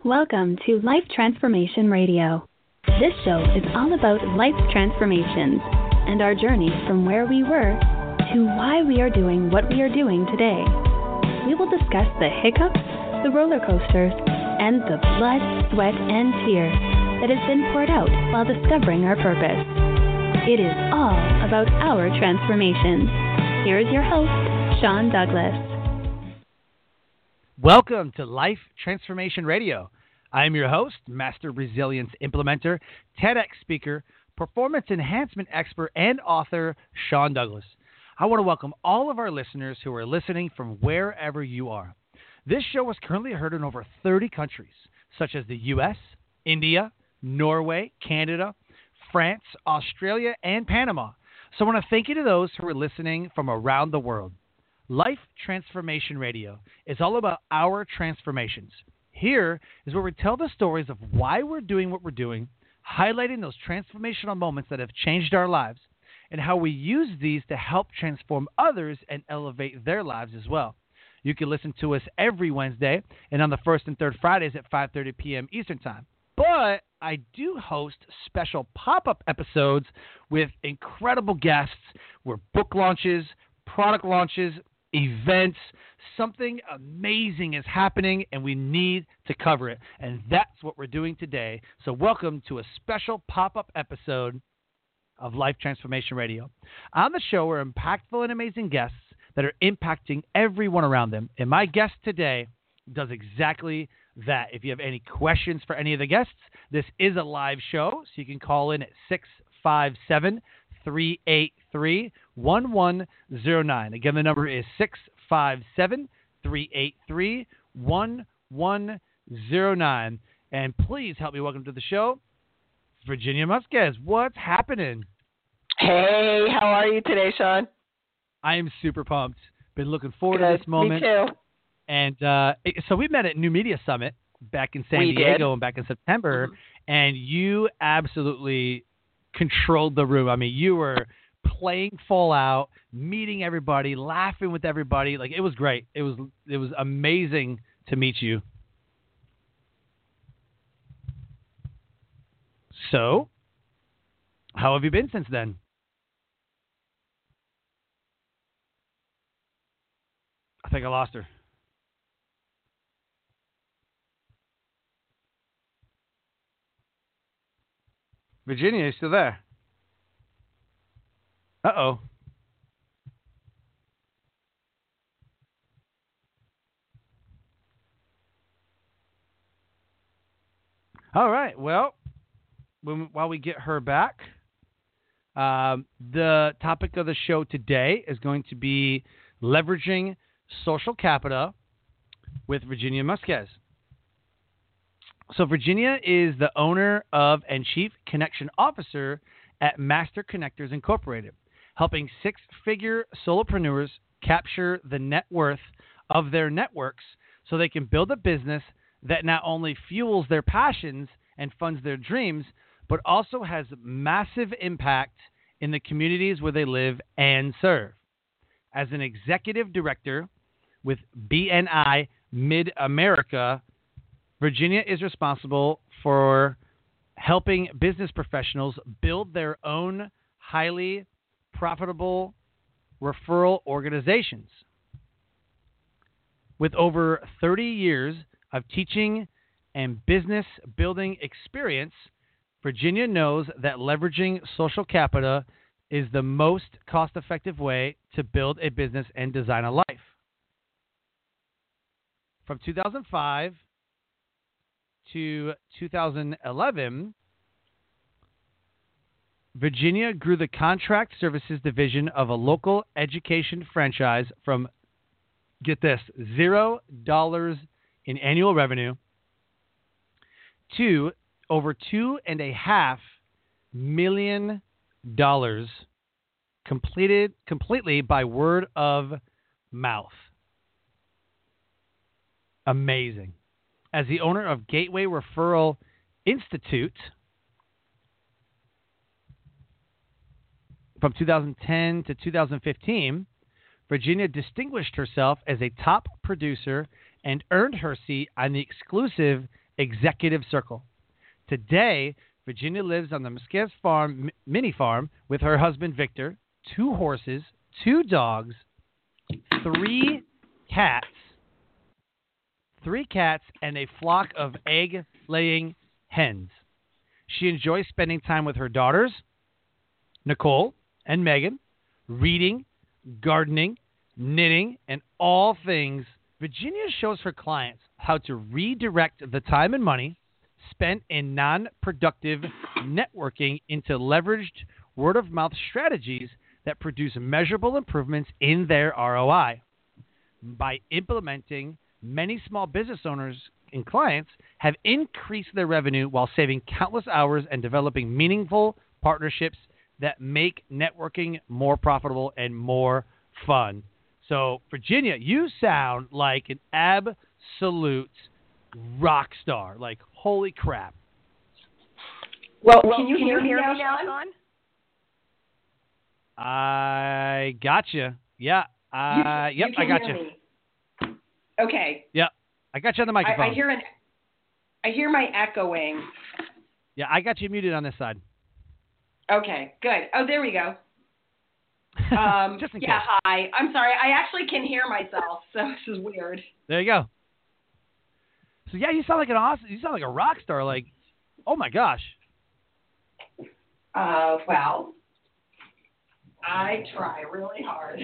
Welcome to Life Transformation Radio. This show is all about life transformations and our journey from where we were to why we are doing what we are doing today. We will discuss the hiccups, the roller coasters, and the blood, sweat, and tears that has been poured out while discovering our purpose. It is all about our transformations. Here is your host, Sean Douglas. Welcome to Life Transformation Radio. I am your host, Master Resilience Implementer, TEDx speaker, performance enhancement expert, and author, Sean Douglas. I want to welcome all of our listeners who are listening from wherever you are. This show is currently heard in over 30 countries, such as the U.S., India, Norway, Canada, France, Australia, and Panama. So I want to thank you to those who are listening from around the world. Life Transformation Radio is all about our transformations. Here is where we tell the stories of why we're doing what we're doing, highlighting those transformational moments that have changed our lives, and how we use these to help transform others and elevate their lives as well. You can listen to us every Wednesday and on the first and third Fridays at 5:30 p.m. Eastern Time. But I do host special pop-up episodes with incredible guests where book launches, product launches, events, something amazing is happening and we need to cover it. And that's what we're doing today. So welcome to a special pop-up episode of Life Transformation Radio. On the show are impactful and amazing guests that are impacting everyone around them. And my guest today does exactly that. If you have any questions for any of the guests, this is a live show, so you can call in at 657-383-1109. Again, the number is 657-383-1109. And please help me welcome to the show, Virginia Musquez. What's happening? Hey, how are you today, Sean? I am super pumped. Been looking forward to this moment. Me too. And so we met at New Media Summit back in San Diego and back in September, and you absolutely controlled the room. I mean, you were playing full out, meeting everybody, laughing with everybody. Like, it was great. It was amazing to meet you. So, how have you been since then? I think I lost her. Virginia, you still there? Uh-oh. All right. Well, while we get her back, the topic of the show today is going to be leveraging social capita with Virginia Musquez. So Virginia is the owner of and chief connection officer at Master Connectors Incorporated, helping six-figure solopreneurs capture the net worth of their networks so they can build a business that not only fuels their passions and funds their dreams, but also has massive impact in the communities where they live and serve. As an executive director with BNI Mid-America, Virginia is responsible for helping business professionals build their own highly profitable referral organizations. With over 30 years of teaching and business building experience, Virginia knows that leveraging social capita is the most cost-effective way to build a business and design a life. From 2005 to 2011, Virginia grew the contract services division of a local education franchise from, get this, $0 in annual revenue to over $2.5 million completely by word of mouth. Amazing. As the owner of Gateway Referral Institute from 2010 to 2015, Virginia distinguished herself as a top producer and earned her seat on the exclusive Executive Circle. Today, Virginia lives on the Mesquite Farm, mini farm, with her husband Victor, 2 horses, 2 dogs, 3 cats, and a flock of egg-laying hens. She enjoys spending time with her daughters, Nicole and Megan, reading, gardening, knitting, and all things. Virginia shows her clients how to redirect the time and money spent in non-productive networking into leveraged word-of-mouth strategies that produce measurable improvements in their ROI. By implementing, many small business owners and clients have increased their revenue while saving countless hours and developing meaningful partnerships that make networking more profitable and more fun. So, Virginia, you sound like an absolute rock star. Like, holy crap. Well, can you hear me now, Sean? I gotcha. Yeah. Yep, I got you. Okay. Yep. I got you on the microphone. I hear my echoing. Yeah, I got you muted on this side. Okay, good. Oh, there we go. Just in case. Yeah, hi. I'm sorry. I actually can hear myself, so this is weird. There you go. So yeah, you sound like you sound like a rock star. Like, oh my gosh. Well, I try really hard.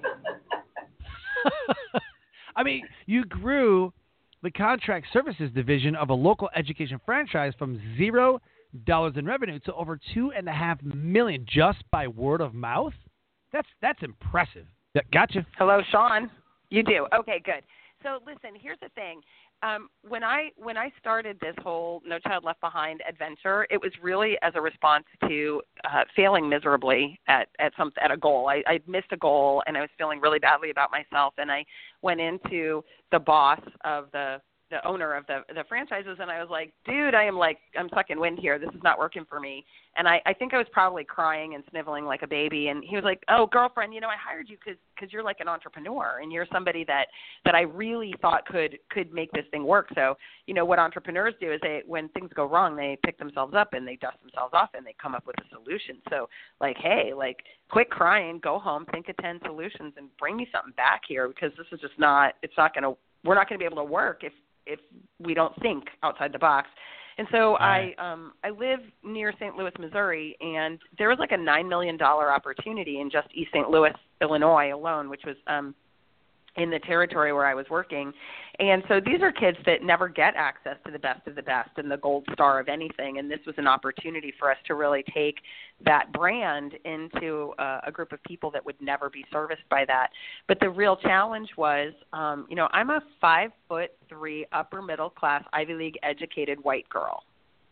I mean, you grew the contract services division of a local education franchise from $0 in revenue to over $2.5 million just by word of mouth. That's impressive. Yeah, gotcha. Hello, Sean. You do. Okay, good. So listen, here's the thing. When I started this whole No Child Left Behind adventure, it was really as a response to failing miserably at a goal. I missed a goal, and I was feeling really badly about myself. And I went into the boss of the owner of the franchises, and I was like, dude, I'm sucking wind here. This is not working for me. And I think I was probably crying and sniveling like a baby. And he was like, oh, girlfriend, I hired you because you're like an entrepreneur, and you're somebody that I really thought could make this thing work. So, what entrepreneurs do is when things go wrong, they pick themselves up and they dust themselves off and they come up with a solution. So quit crying, go home, think of 10 solutions and bring me something back here, because this is just we're not going to be able to work if we don't think outside the box. And so I live near St. Louis, Missouri, and there was like a $9 million opportunity in just East St. Louis, Illinois alone, which was in the territory where I was working. And so these are kids that never get access to the best of the best and the gold star of anything. And this was an opportunity for us to really take that brand into a group of people that would never be serviced by that. But the real challenge was, I'm a 5'3" upper middle class Ivy League educated white girl.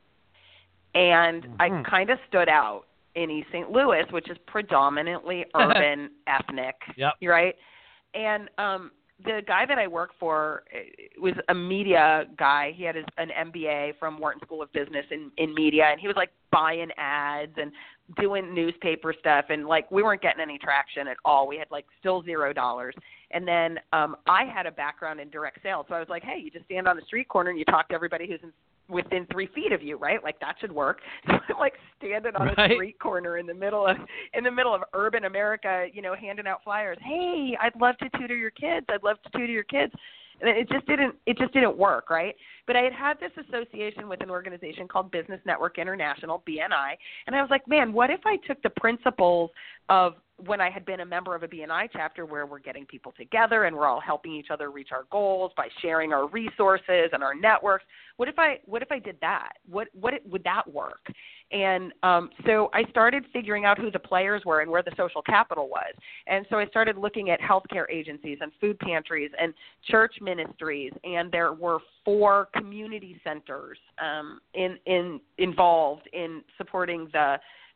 And I kind of stood out in East St. Louis, which is predominantly urban, ethnic, yep. Right? And the guy that I work for was a media guy. He had an MBA from Wharton School of Business in media, and he was like buying ads and doing newspaper stuff, and we weren't getting any traction at all. We had still $0. And then I had a background in direct sales, so I was like, hey, you just stand on the street corner and you talk to everybody who's within 3 feet of you, right? That should work. So I'm standing on a street corner in the middle of urban America, handing out flyers. Hey, I'd love to tutor your kids. And it just didn't work, right? But I had this association with an organization called Business Network International, BNI, and I was like, man, what if I took the principles of when I had been a member of a BNI chapter where we're getting people together and we're all helping each other reach our goals by sharing our resources and our networks. What if I did that? Would that work? And so I started figuring out who the players were and where the social capital was. And so I started looking at healthcare agencies and food pantries and church ministries, and there were 4 community centers involved in supporting the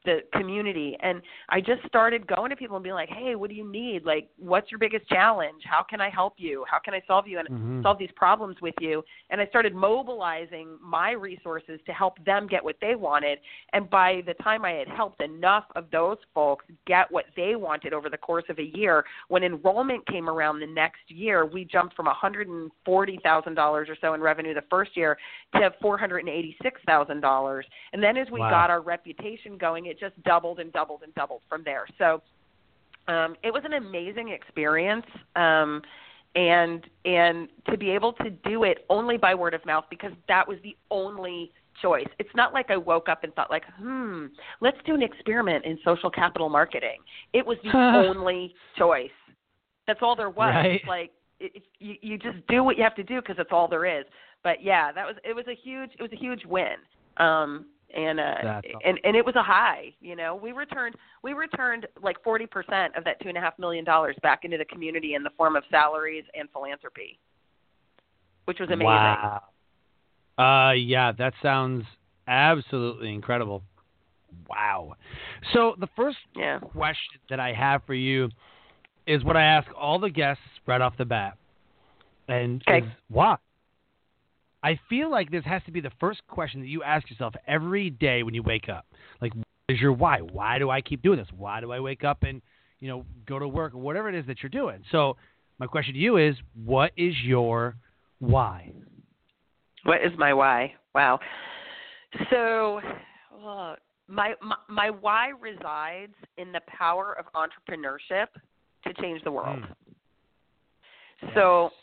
the community. And I just started going to people and being like, hey, what do you need? Like, what's your biggest challenge? How can I help you? How can I solve you and solve these problems with you? And I started mobilizing my resources to help them get what they wanted. And by the time I had helped enough of those folks get what they wanted over the course of a year, when enrollment came around the next year, we jumped from $140,000 or so in revenue the first year to $486,000. And then as we got our reputation going, it just doubled and doubled and doubled from there. So it was an amazing experience, and to be able to do it only by word of mouth, because that was the only choice. It's not like I woke up and thought like, let's do an experiment in social capital marketing. It was the only choice. That's all there was. Right. Like you just do what you have to do because it's all there is. But yeah, it was a huge win. And it was a high. You know, we returned like 40% of that $2.5 million back into the community in the form of salaries and philanthropy, which was amazing. Wow. Yeah, that sounds absolutely incredible. Wow. So the first question that I have for you is what I ask all the guests right off the bat, and is why? I feel like this has to be the first question that you ask yourself every day when you wake up. Like, what is your why? Why do I keep doing this? Why do I wake up and, go to work or whatever it is that you're doing? So my question to you is, what is your why? What is my why? Wow. So my why resides in the power of entrepreneurship to change the world. So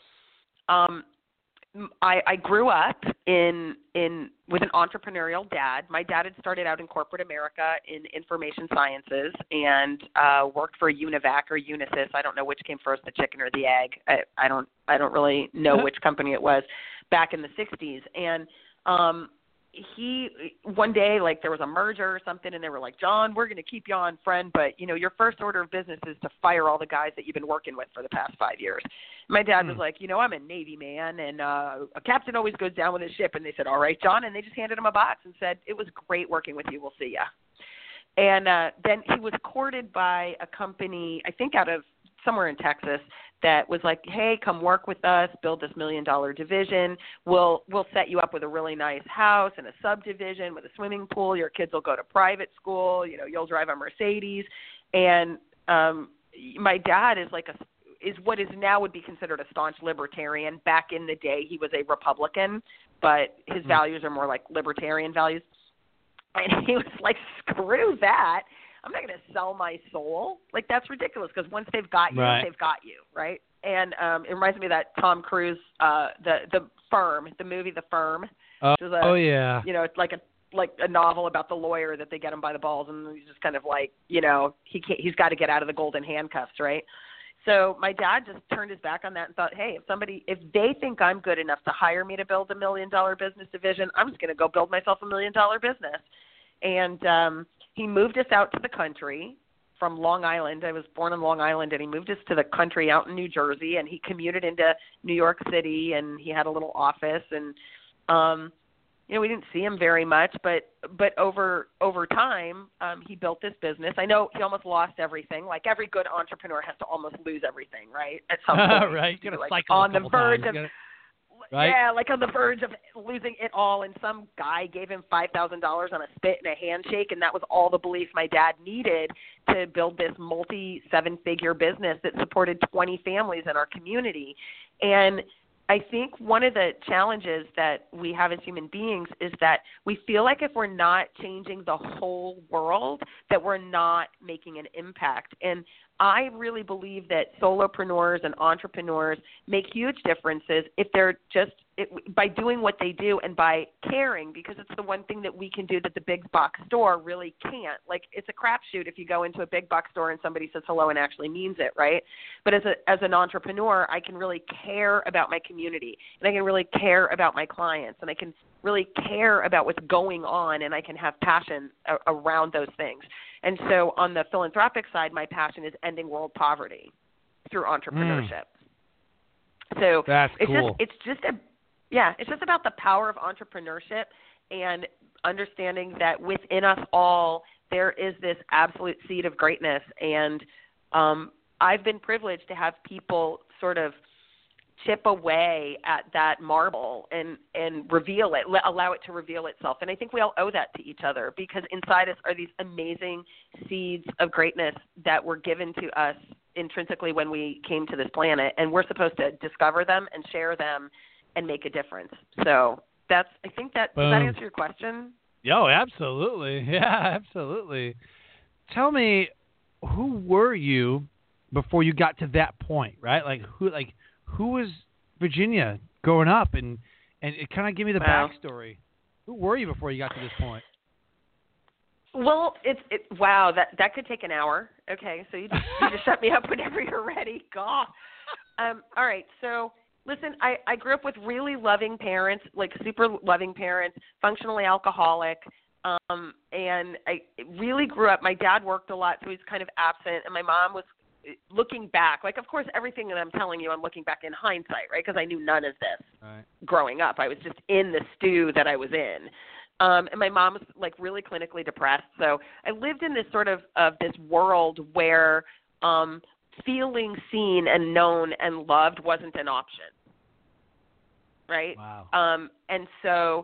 I grew up with an entrepreneurial dad. My dad had started out in corporate America in information sciences and worked for Univac or Unisys. I don't know which came first, the chicken or the egg. I don't really know which company it was back in the 60s. And he one day, like, there was a merger or something, and they were like, John, we're going to keep you on, friend, but your first order of business is to fire all the guys that you've been working with for the past 5 years. My dad was like, I'm a Navy man, and a captain always goes down with his ship. And they said, all right, John. And they just handed him a box and said, it was great working with you. We'll see ya. And then he was courted by a company, I think out of somewhere in Texas, that was like, hey, come work with us, build this $1 million division. We'll set you up with a really nice house and a subdivision with a swimming pool. Your kids will go to private school. You'll drive a Mercedes. And my dad is what is now would be considered a staunch libertarian. Back in the day, he was a Republican, but his values are more like libertarian values. And he was like, screw that. I'm not going to sell my soul. Like, that's ridiculous, because once they've got you, they've got you, right? And it reminds me of that Tom Cruise, the Firm, the movie The Firm. Which was it's like a novel about the lawyer that they get him by the balls, and he's just kind of like, he's got to get out of the golden handcuffs, right? So my dad just turned his back on that and thought, hey, if they think I'm good enough to hire me to build $1 million business division, I'm just going to go build myself $1 million business. And he moved us out to the country from Long Island. I was born in Long Island, and he moved us to the country out in New Jersey, and he commuted into New York City, and he had a little office. And, we didn't see him very much, but over time, he built this business. I know he almost lost everything. Like every good entrepreneur has to almost lose everything, right? At some point. Right. You like cycle on the verge times. of Right? Yeah, like on the verge of losing it all, and some guy gave him $5,000 on a spit and a handshake, and that was all the belief my dad needed to build this multi-seven-figure business that supported 20 families in our community. And I think one of the challenges that we have as human beings is that we feel like if we're not changing the whole world, that we're not making an impact. And I really believe that solopreneurs and entrepreneurs make huge differences if they're just by doing what they do and by caring, because it's the one thing that we can do that the big box store really can't. Like, it's a crapshoot if you go into a big box store and somebody says hello and actually means it, right? But as an entrepreneur, I can really care about my community, and I can really care about my clients, and I can really care about what's going on, and I can have passion around those things. And so on the philanthropic side, my passion is ending world poverty through entrepreneurship. So that's cool. It's just about the power of entrepreneurship and understanding that within us all there is this absolute seed of greatness. And I've been privileged to have people sort of chip away at that marble and reveal it, allow it to reveal itself. And I think we all owe that to each other, because inside us are these amazing seeds of greatness that were given to us intrinsically when we came to this planet, and we're supposed to discover them and share them and make a difference. So I think that, does that answer your question? Yo, absolutely. Yeah, absolutely. Tell me, who were you before you got to that point, right? Who was Virginia growing up, and it kind of give me the backstory. Who were you before you got to this point? Well, wow, that could take an hour. Okay, so you just shut me up whenever you're ready. God. All right, so listen, I grew up with really loving parents, like super loving parents, functionally alcoholic, and I really grew up. My dad worked a lot, so he was kind of absent, and my mom was, looking back, like, of course, everything that I'm telling you, I'm looking back in hindsight, right? Because I knew none of this growing up. I was just in the stew that I was in. And my mom was, like, really clinically depressed. So I lived in this sort of this world where feeling seen and known and loved wasn't an option, right? Wow. And so,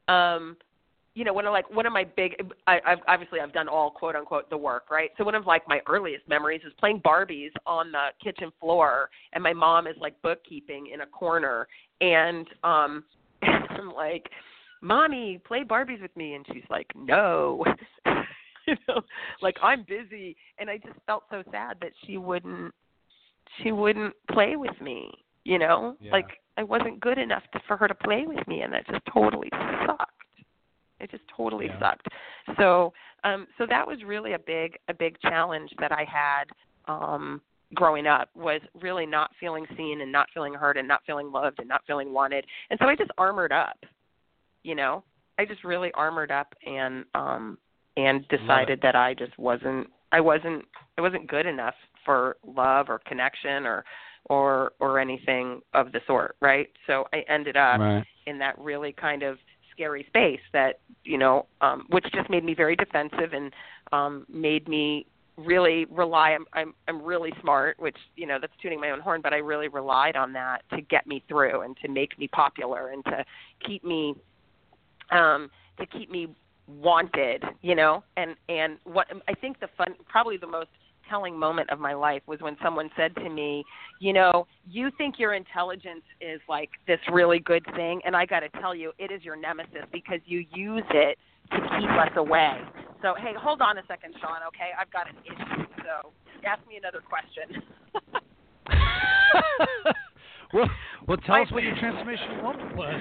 one of my big, I've done all quote unquote the work, right? So one of like my earliest memories is playing Barbies on the kitchen floor, and my mom is like bookkeeping in a corner, and I'm like, "Mommy, play Barbies with me," and she's like, "No," like, I'm busy, and I just felt so sad that she wouldn't play with me, like I wasn't good enough for her to play with me, and that just totally sucked. It just totally sucked. So that was really a big challenge that I had growing up, was really not feeling seen and not feeling heard and not feeling loved and not feeling wanted. And so I just armored up, I just really armored up and decided that I just wasn't good enough for love or connection or anything of the sort, right? So I ended up in that really kind of scary space that, which just made me very defensive and made me really rely. I'm really smart, which, that's tooting my own horn, but I really relied on that to get me through and to make me popular and to keep me wanted, and what I think probably the most telling moment of my life was when someone said to me, you think your intelligence is like this really good thing, and I got to tell you, it is your nemesis because you use it to keep us away. So, hey, hold on a second, Sean, okay? I've got an issue, so ask me another question. well, tell us what your transformational moment was.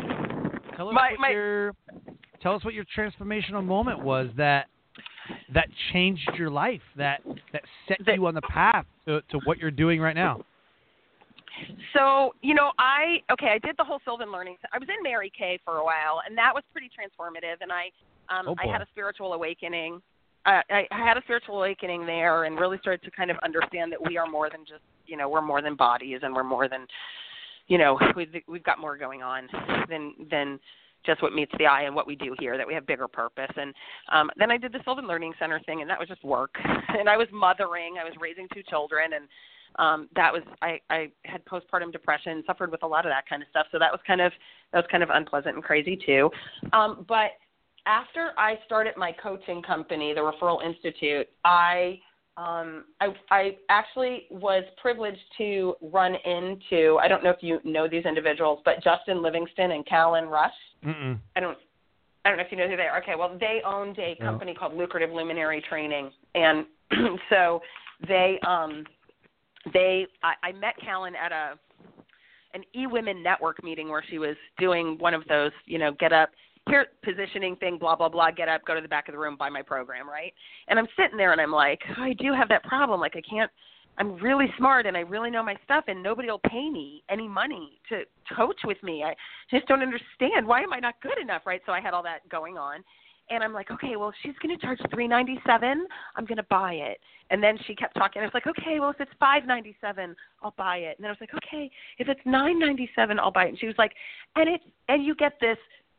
Tell us what your transformational moment was that changed your life, that set you on the path to what you're doing right now. So, I did the whole Sylvan Learning. I was in Mary Kay for a while, and that was pretty transformative. And I had a spiritual awakening. I had a spiritual awakening there, and really started to kind of understand that we are more than just, we're more than bodies, and we're more than, we've got more going on than just what meets the eye and what we do here, that we have bigger purpose. And then I did the Sylvan Learning Center thing, and that was just work. And I was mothering. I was raising 2 children, and I had postpartum depression, suffered with a lot of that kind of stuff. So that was kind of unpleasant and crazy too. But after I started my coaching company, the Referral Institute, I actually was privileged to run into, I don't know if you know these individuals, but Justin Livingston and Callan Rush. Mm-mm. I don't know if you know who they are. Okay, well, they owned a company called Lucrative Luminary Training, and so I met Callan at an eWomen network meeting where she was doing one of those, get up, here, positioning thing, blah, blah, blah, get up, go to the back of the room, buy my program, right? And I'm sitting there and I'm like, I do have that problem. Like, I'm really smart and I really know my stuff, and nobody will pay me any money to coach with me. I just don't understand. Why am I not good enough, right? So I had all that going on. And I'm like, okay, well, if she's going to charge $397, I'm going to buy it. And then she kept talking. I was like, okay, well, if it's $597, I'll buy it. And then I was like, okay, if it's $997, I'll buy it. And she was like, and you get this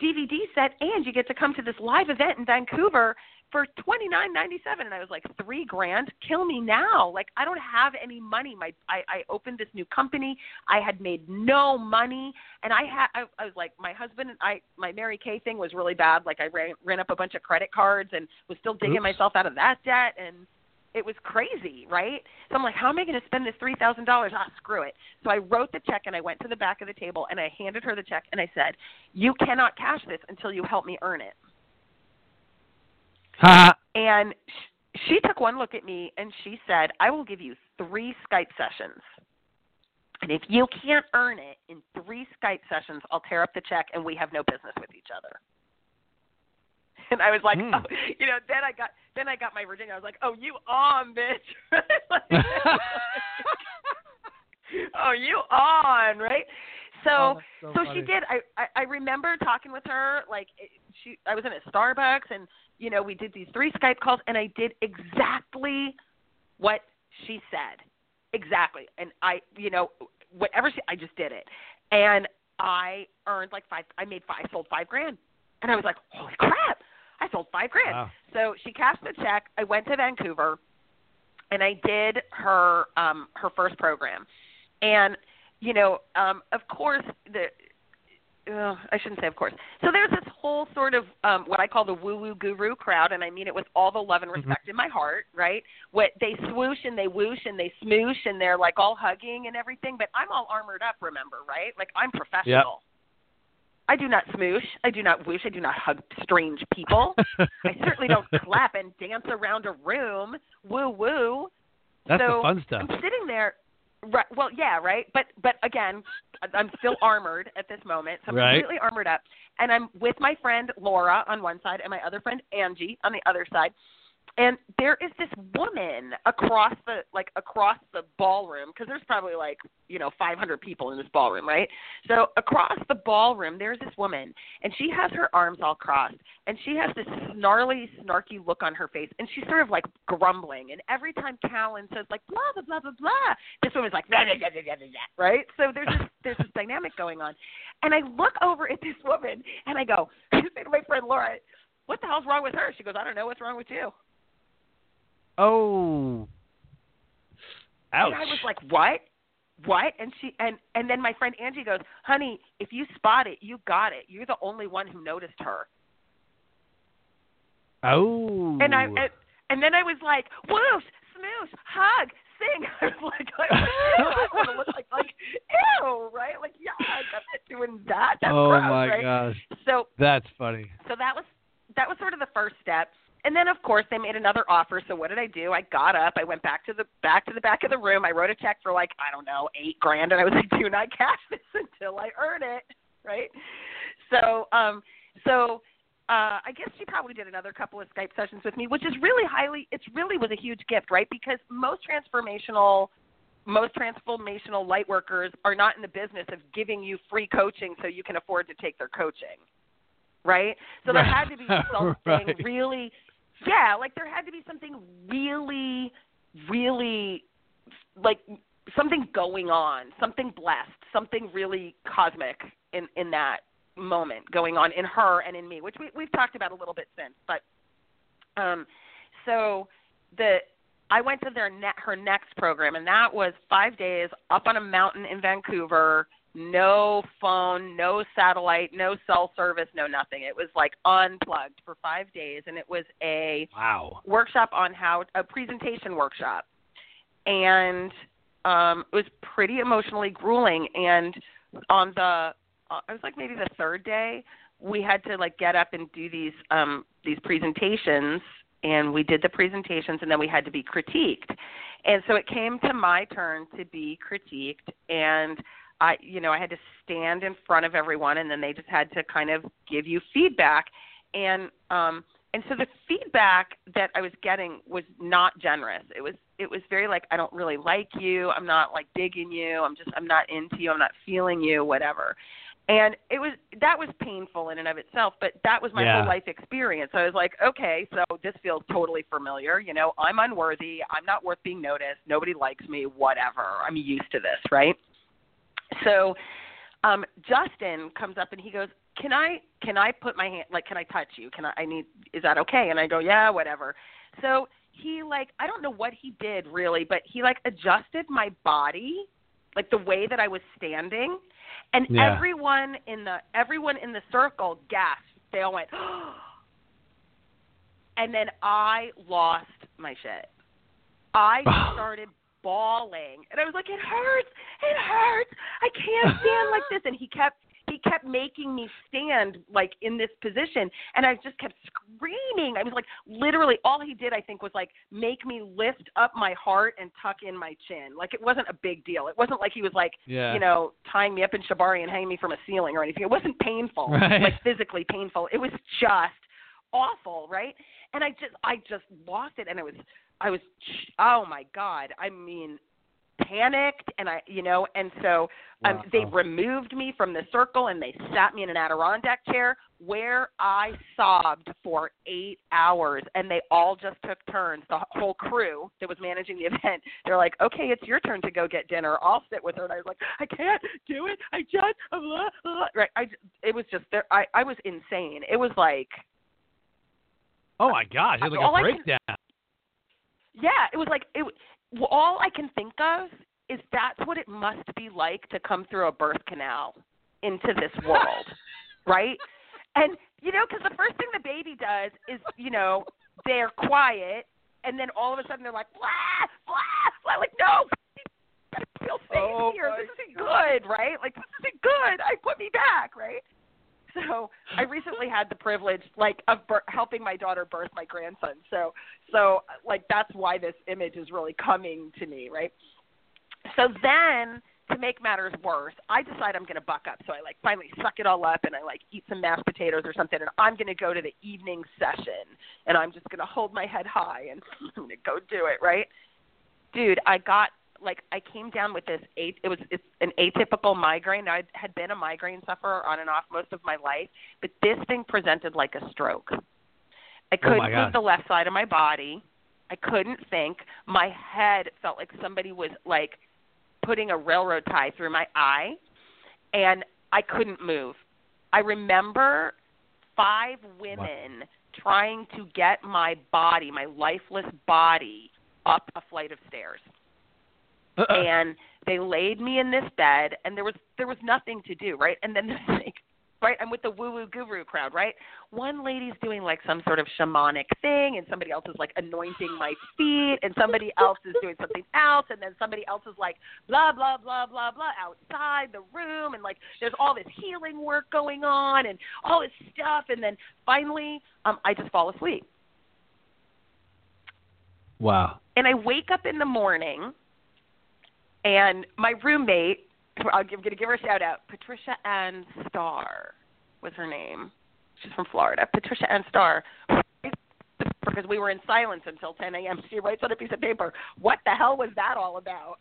DVD set, and you get to come to this live event in Vancouver for $29.97. And I was like, $3,000? Kill me now. Like, I don't have any money. I opened this new company. I had made no money. And I was like, my husband and my Mary Kay thing was really bad. Like, I ran up a bunch of credit cards and was still digging myself out of that debt. And it was crazy, right? So I'm like, how am I going to spend this $3,000? Screw it. So I wrote the check, and I went to the back of the table, and I handed her the check, and I said, you cannot cash this until you help me earn it. And she took one look at me, and she said, I will give you 3 Skype sessions. And if you can't earn it in 3 Skype sessions, I'll tear up the check, and we have no business with each other. And I was like, oh, you know, then I got my Virginia. I was like, oh, you on, bitch. Oh, you on, right? So she did. I remember talking with her. Like, I was in a Starbucks, and you know, we did these 3 Skype calls, and I did exactly what she said, exactly. And I just did it, and I earned like I sold $5,000, and I was like, holy crap. I sold $5,000. Wow. So she cashed the check. I went to Vancouver, and I did her first program. And, you know, of course, I shouldn't say of course. So there's this whole sort of what I call the woo-woo guru crowd, and I mean it with all the love and respect in my heart, right? What they swoosh and they whoosh and they smoosh, and they're like all hugging and everything, but I'm all armored up, remember, right? Like, I'm professional. Yep. I do not smoosh. I do not whoosh. I do not hug strange people. I certainly don't clap and dance around a room. Woo-woo. That's the fun stuff. I'm sitting there. Right, well, yeah, right? But again, I'm still armored at this moment. So I'm completely armored up. And I'm with my friend Laura on one side and my other friend Angie on the other side. And there is this woman across the ballroom, because there's probably 500 people in this ballroom, right? So across the ballroom, there's this woman, and she has her arms all crossed, and she has this snarky look on her face, and she's sort of like grumbling. And every time Callan says like blah blah blah blah blah, this woman's like blah, blah, blah, blah, blah, blah, right? So there's this dynamic going on, and I look over at this woman, and I go, I say to my friend Laura, "What the hell's wrong with her?" She goes, "I don't know. What's wrong with you?" Oh, ouch! And I was like, "What? And she and then my friend Angie goes, "Honey, if you spot it, you got it. You're the only one who noticed her." Oh. And then I was like, "Whoosh, smoosh, hug, sing." I was like, I want to look like ew, right? Like, yeah, I'm not doing that. That's gross, my right? gosh. So that's funny. So that was sort of the first step. And then, of course, they made another offer. So what did I do? I got up. I went back to the back of the room. I wrote a check for $8,000, and I was like, "Do not cash this until I earn it." Right? So, I guess she probably did another couple of Skype sessions with me, which is really really was a huge gift, right? Because most transformational light workers are not in the business of giving you free coaching so you can afford to take their coaching, right? So there had to be something really. Yeah, there had to be something really, really, something going on, something blessed, something really cosmic in that moment going on in her and in me, which we've talked about a little bit since. But I went to her next program, and that was 5 days up on a mountain in Vancouver. No phone, no satellite, no cell service, no nothing. It was unplugged for 5 days, and it was a workshop on a presentation workshop. And it was pretty emotionally grueling. And on it was maybe the third day, we had to get up and do these presentations, and we did the presentations, and then we had to be critiqued. And so it came to my turn to be critiqued, and I had to stand in front of everyone, and then they just had to kind of give you feedback. And so the feedback that I was getting was not generous. It was very I don't really like you. I'm not digging you. I'm not into you. I'm not feeling you, whatever. And that was painful in and of itself, but that was my whole life experience. So I was like, okay, so this feels totally familiar. I'm unworthy. I'm not worth being noticed. Nobody likes me, whatever. I'm used to this, right? So Justin comes up and he goes, can I put my hand, like, can I touch you? Is that okay? And I go, yeah, whatever. So he, like, I don't know what he did really, but he, like, adjusted my body, like the way that I was standing, and everyone in the circle gasped. They all went, oh. And then I lost my shit. I started bawling, and I was like, it hurts, I can't stand like this. And he kept making me stand, like, in this position, and I just kept screaming. I was like, literally, all he did, I think, was, like, make me lift up my heart and tuck in my chin. Like, it wasn't a big deal. It wasn't like he was, like, you know, tying me up in shibari and hanging me from a ceiling or anything. It wasn't painful, like, physically painful. It was just awful, right? And I just lost it, and I was, oh my God, I mean, panicked, and and so they removed me from the circle, and they sat me in an Adirondack chair where I sobbed for 8 hours, and they all just took turns. The whole crew that was managing the event, they're like, okay, it's your turn to go get dinner. I'll sit with her. And I was like, I can't do it. I just, right. It was just there. I was insane. It was like, oh my gosh, it was like a breakdown. Yeah, it was like all I can think of is that's what it must be like to come through a birth canal into this world, right? And, because the first thing the baby does is, they're quiet, and then all of a sudden they're like, blah, blah, blah, like, no, I feel safe here. This isn't good, right? Like, this isn't good. Put me back, right? So I recently had the privilege, like, of helping my daughter birth my grandson. So, like, that's why this image is really coming to me, right? So then, to make matters worse, I decide I'm going to buck up. So I, like, finally suck it all up, and I, like, eat some mashed potatoes or something, and I'm going to go to the evening session, and I'm just going to hold my head high, and I'm going to go do it, right? Dude, I came down with this, it's an atypical migraine. I had been a migraine sufferer on and off most of my life, but this thing presented like a stroke. I couldn't move the left side of my body. I couldn't think. My head felt like somebody was, like, putting a railroad tie through my eye, and I couldn't move. I remember 5 women trying to get my body, my lifeless body, up a flight of stairs. And they laid me in this bed, and there was nothing to do, right? And then there's, like, right, I'm with the woo-woo guru crowd, right? One lady's doing, like, some sort of shamanic thing, and somebody else is, like, anointing my feet, and somebody else is doing something else, and then somebody else is, like, blah, blah, blah, blah, blah, outside the room, and, like, there's all this healing work going on and all this stuff, and then finally I just fall asleep. Wow. And I wake up in the morning, and my roommate, I'm going to give her a shout-out, Patricia Ann Starr was her name. She's from Florida. Patricia Ann Starr, because we were in silence until 10 a.m. She writes on a piece of paper, what the hell was that all about?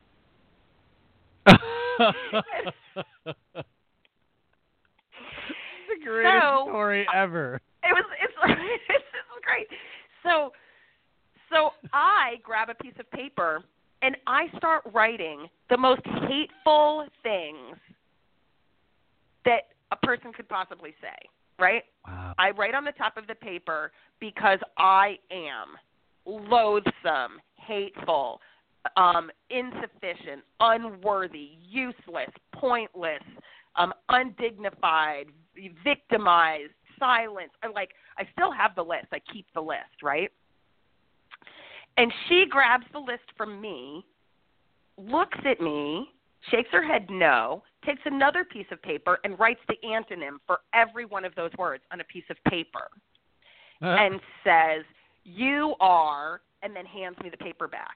It's the greatest story ever. It's great. So I grab a piece of paper, and I start writing the most hateful things that a person could possibly say, right? Wow. I write on the top of the paper because I am loathsome, hateful, insufficient, unworthy, useless, pointless, undignified, victimized, silenced. I still have the list. I keep the list, right? And she grabs the list from me, looks at me, shakes her head no, takes another piece of paper and writes the antonym for every one of those words on a piece of paper and says, you are, and then hands me the paper back.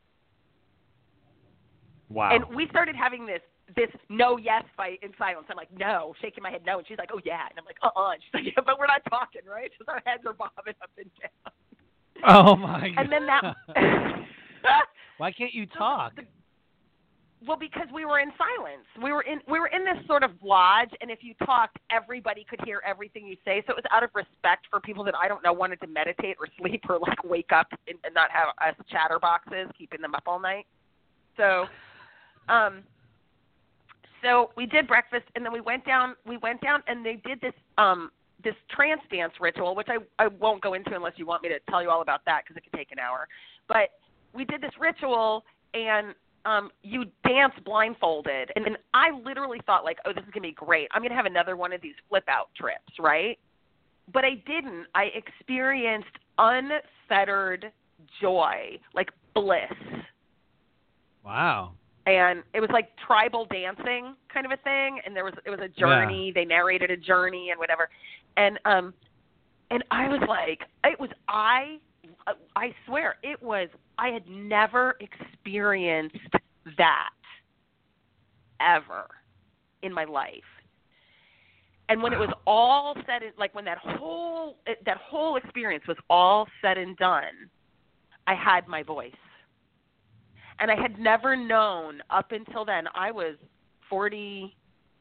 Wow. And we started having this no-yes fight in silence. I'm like, no, shaking my head no. And she's like, oh, yeah. And I'm like, And she's like, yeah, but we're not talking, right? Because our heads are bobbing up and down. Oh, my God. And then that... Why can't you talk? Well, because we were in silence. We were in this sort of lodge, and if you talked, everybody could hear everything you say. So it was out of respect for people that, I don't know, wanted to meditate or sleep or, like, wake up and not have us chatterboxes keeping them up all night. So So we did breakfast, and then we went down, and they did this this trance dance ritual, which I won't go into unless you want me to tell you all about that because it could take an hour. But we did this ritual, and you dance blindfolded. And I literally thought, like, oh, this is going to be great. I'm going to have another one of these flip-out trips, right? But I didn't. I experienced unfettered joy, like bliss. Wow. And it was like tribal dancing kind of a thing, and it was a journey. Yeah. They narrated a journey and whatever, and I was like, I swear I had never experienced that ever in my life. And when it was all said, like when that whole experience was all said and done, I had my voice. And I had never known up until then. I was 43,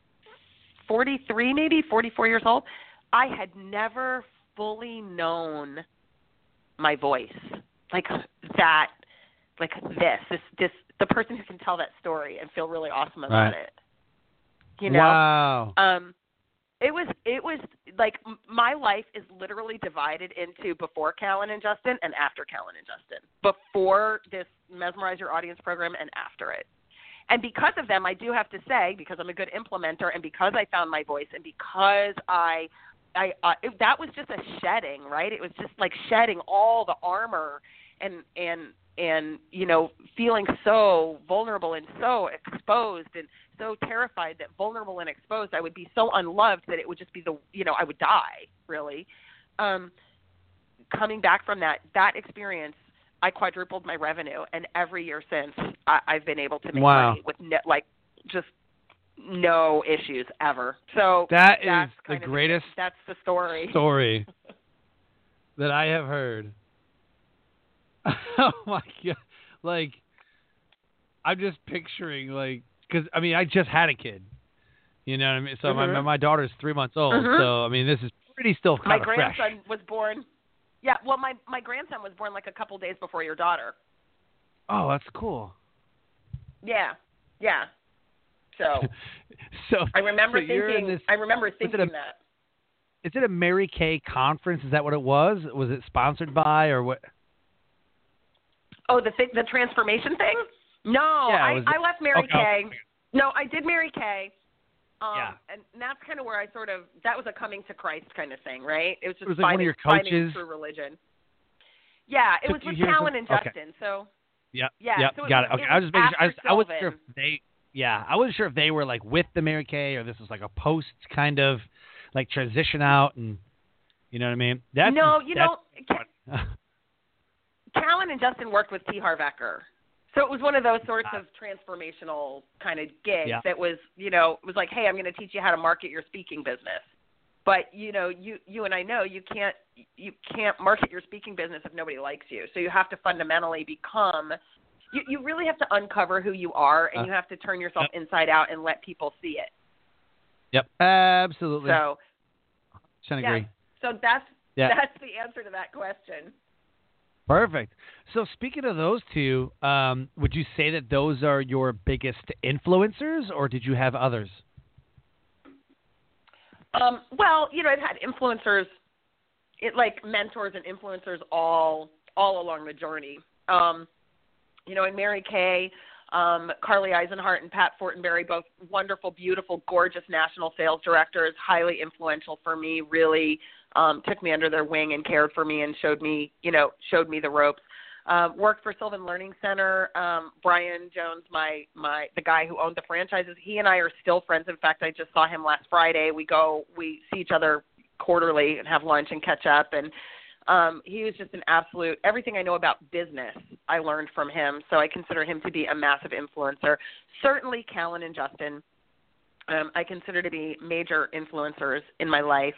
maybe 44 years old. I had never fully known my voice like that, like this. The person who can tell that story and feel really awesome about it. You know. Wow. It was like my life is literally divided into before Callan and Justin and after Callan and Justin. Before this Mesmerize Your Audience program and after it. And because of them, I do have to say, because I'm a good implementer and because I found my voice and because that was just a shedding, right? It was just like shedding all the armor and you know, feeling so vulnerable and so exposed and so terrified that vulnerable and exposed, I would be so unloved that it would just be I would die, really. Coming back from that experience, I quadrupled my revenue, and every year since, I've been able to make money with just no issues ever. So that's the greatest. That's the story that I have heard. Oh my God! Like, I'm just picturing, like, because I mean, I just had a kid. You know what I mean? So my daughter's 3 months old. So I mean, this is pretty still kind of fresh. My grandson was born. Yeah, well, my grandson was born like a couple days before your daughter. Oh, that's cool. Yeah. So I remember thinking that. Is it a Mary Kay conference? Is that what it was? Was it sponsored by or what? Oh, the transformation thing? No, yeah, I left Mary Kay. No, I did Mary Kay. And that's kind of where that was a coming to Christ kind of thing, right? It was just finding true religion. Yeah, it was with Callan and Justin. So yeah, so got it. Okay, I was just making sure. I wasn't sure if they. Yeah, I wasn't sure if they were like with the Mary Kay or this was like a post kind of like transition out, and you know what I mean. Callan and Justin worked with T. Harv Eker. So it was one of those sorts of transformational kind of gigs that was, it was like, hey, I'm going to teach you how to market your speaking business. But, you and I know you can't market your speaking business if nobody likes you. So you have to fundamentally become, you really have to uncover who you are, and you have to turn yourself inside out and let people see it. Yep, absolutely. So, I agree. So that's the answer to that question. Perfect. So speaking of those two, would you say that those are your biggest influencers, or did you have others? Well, I've had influencers, like mentors and influencers all along the journey. In Mary Kay, Carly Eisenhart and Pat Fortenberry, both wonderful, beautiful, gorgeous national sales directors, highly influential for me, really took me under their wing and cared for me and showed me the ropes. Worked for Sylvan Learning Center. Brian Jones, the guy who owned the franchises, he and I are still friends. In fact, I just saw him last Friday. We see each other quarterly and have lunch and catch up. And he was just an absolute, everything I know about business, I learned from him. So I consider him to be a massive influencer. Certainly Callan and Justin, I consider to be major influencers in my life.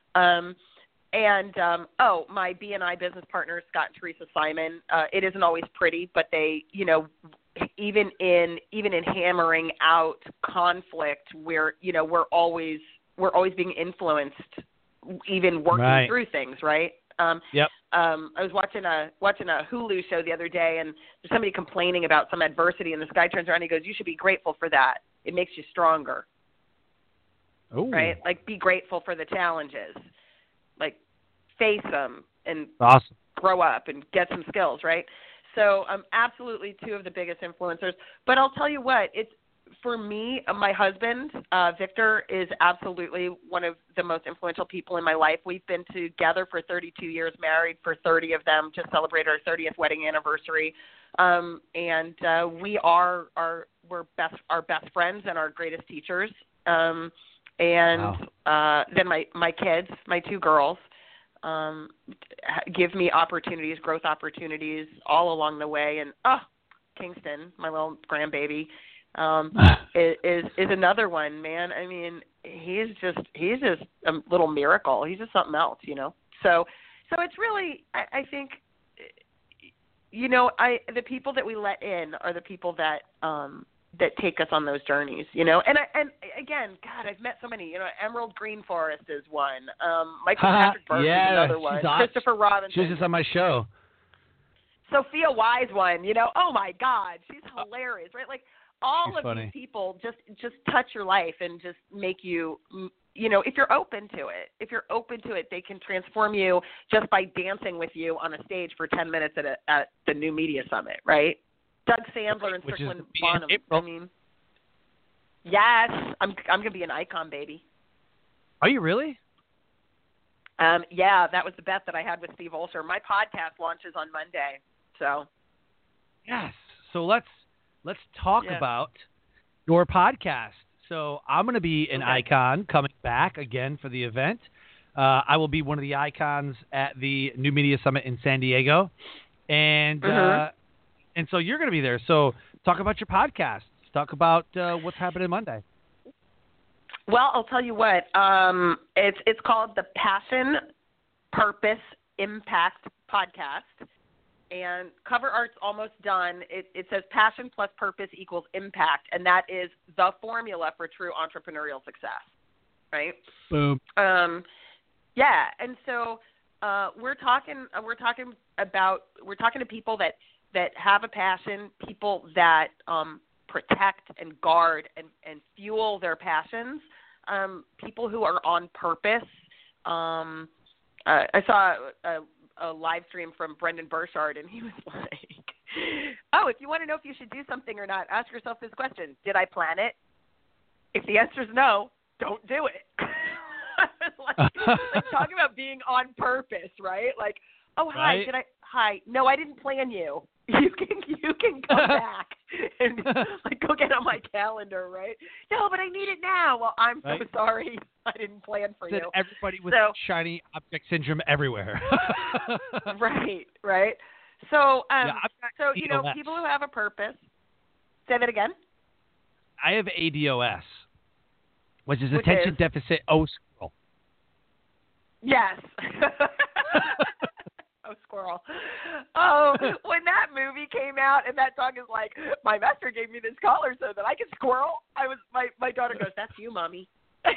My B&I business partners, Scott and Teresa Simon, it isn't always pretty, but they, even in hammering out conflict, we're always being influenced, even working through things, right? I was watching a Hulu show the other day, and there's somebody complaining about some adversity, and this guy turns around and he goes, "You should be grateful for that." it makes you stronger. Ooh. Right? Like, be grateful for the challenges. Like, face them and Awesome. grow up and get some skills, right? So absolutely two of the biggest influencers. But I'll tell you what, it's for me, my husband, Victor, is absolutely one of the most influential people in my life. We've been together for 32 years, married for 30 of them, just celebrated our 30th wedding anniversary. And we are we're our best friends and our greatest teachers. And then my kids, my two girls, give me opportunities, growth opportunities all along the way. And Kingston, my little grandbaby, is another one, man. I mean, he's just a little miracle. He's just something else, you know. So it's really, I think, you know, the people that we let in are the people that take us on those journeys, you know. And again, God, I've met so many. You know, Emerald Green Forest is one. Michael Patrick Burke is another one. Christopher Robinson. She was just on my show. Sophia Wise one. You know, oh my God, she's hilarious, right? Like all of these people just touch your life and just make you. You know, if you're open to it, they can transform you just by dancing with you on a stage for 10 minutes at the New Media Summit, right? Doug Sandler and Strickland Bonham. I mean, yes, I'm gonna be an icon, baby. Are you really? Yeah, that was the bet that I had with Steve Olsher. My podcast launches on Monday, so. Yes. So let's talk about your podcast. So I'm going to be an icon coming back again for the event. I will be one of the icons at the New Media Summit in San Diego, and so you're going to be there. So talk about your podcast. Talk about what's happening Monday. Well, I'll tell you what. It's called the Passion, Purpose, Impact Podcast. And cover art's almost done. It says passion plus purpose equals impact, and that is the formula for true entrepreneurial success, right? Boom. Yeah, and so we're talking to people that have a passion, people that protect and guard and fuel their passions, people who are on purpose. I saw a live stream from Brendan Burchard, and he was like, oh, if you want to know if you should do something or not, ask yourself this question: did I plan it? If the answer is no, don't do it. like talking about being on purpose, right? Like, oh, hi, hi, no, I didn't plan you. You can come back and like go get on my calendar, right? No, but I need it now. Well, I'm so sorry, I didn't plan for you. Everybody with shiny object syndrome everywhere. right. So, so you know, people who have a purpose. Say that again. I have ADOS, which is attention deficit squirrel. Yes. Squirrel. Oh, when that movie came out and that dog is like, my master gave me this collar so that I can squirrel. My daughter goes, that's you, mommy.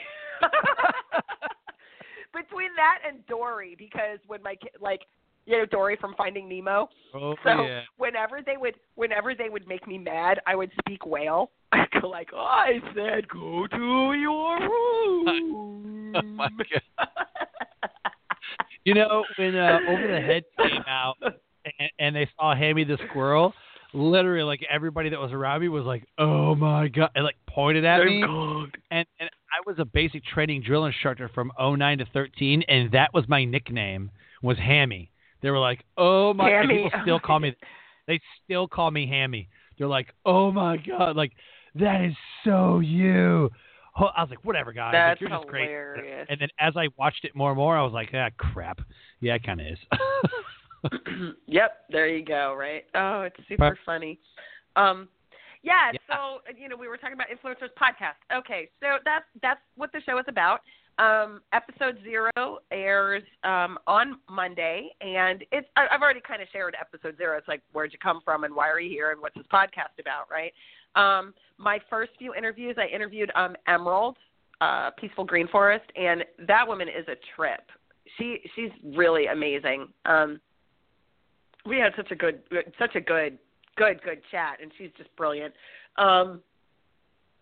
Between that and Dory, because when my kid, like, you know, Dory from Finding Nemo. Oh, so yeah. whenever they would make me mad, I would speak whale. I'd go like, I said, go to your room. Oh my God. You know, when Over the Head came out and they saw Hammy the Squirrel, literally, like, everybody that was around me was like, oh, my God, and, like, pointed at me. And I was a basic training drill instructor from 2009 to 2013, and that was my nickname, was Hammy. They were like, oh, my God. People still call me, they still call me Hammy. They're like, oh, my God, like, that is so you. I was like, whatever, guys. That's like, you're just hilarious. Great. And then as I watched it more and more, I was like, crap. Yeah, it kind of is. Yep, there you go, right? Oh, it's super funny. So, you know, we were talking about Influencers Podcast. Okay, so that's what the show is about. Episode 0 airs on Monday, and I've already kind of shared episode 0. It's like, where'd you come from and why are you here and what's this podcast about, right? My first few interviews, I interviewed Emerald, Peaceful Green Forest, and that woman is a trip. She's really amazing. We had such a good chat, and she's just brilliant.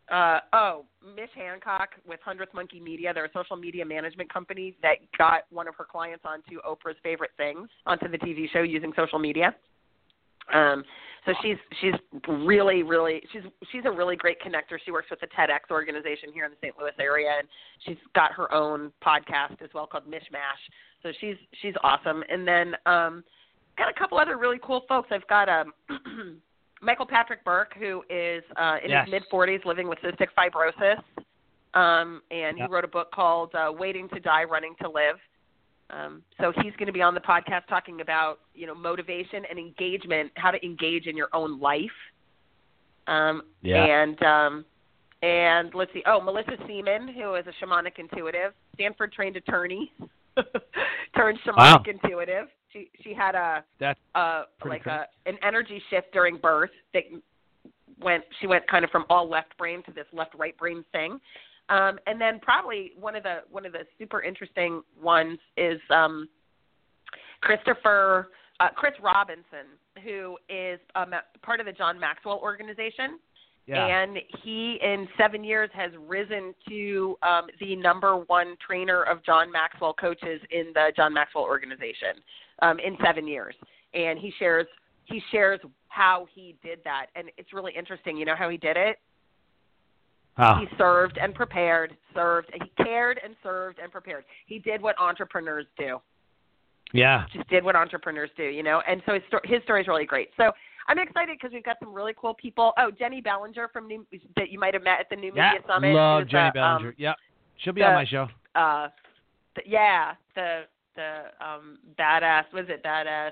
Mish Hancock with 100th Monkey Media. They're a social media management company that got one of her clients onto Oprah's Favorite Things, onto the TV show using social media. So she's really, really, she's a really great connector. She works with the TEDx organization here in the St. Louis area, and she's got her own podcast as well called Mishmash. So she's awesome. And then got a couple other really cool folks. I've got Michael Patrick Burke, who is in his mid-40s living with cystic fibrosis, and he wrote a book called Waiting to Die, Running to Live. So he's going to be on the podcast talking about, motivation and engagement, how to engage in your own life. And let's see. Melissa Seaman, who is a shamanic intuitive, Stanford-trained attorney, turned shamanic intuitive. She had an energy shift during birth that she went kind of from all left brain to this left right brain thing. And then probably one of the super interesting ones is Chris Robinson, who is part of the John Maxwell organization. Yeah. And he, in 7 years, has risen to the number one trainer of John Maxwell coaches in the John Maxwell organization in 7 years. And he shares how he did that. And it's really interesting. You know how he did it? He served and prepared, he cared and served and prepared. He did what entrepreneurs do. Yeah. Just did what entrepreneurs do, and so his story is really great. So I'm excited because we've got some really cool people. Oh, Jenny Ballinger that you might have met at the New Media Summit. Love Jenny Ballinger. Yep. She'll be on my show. The badass, was it badass?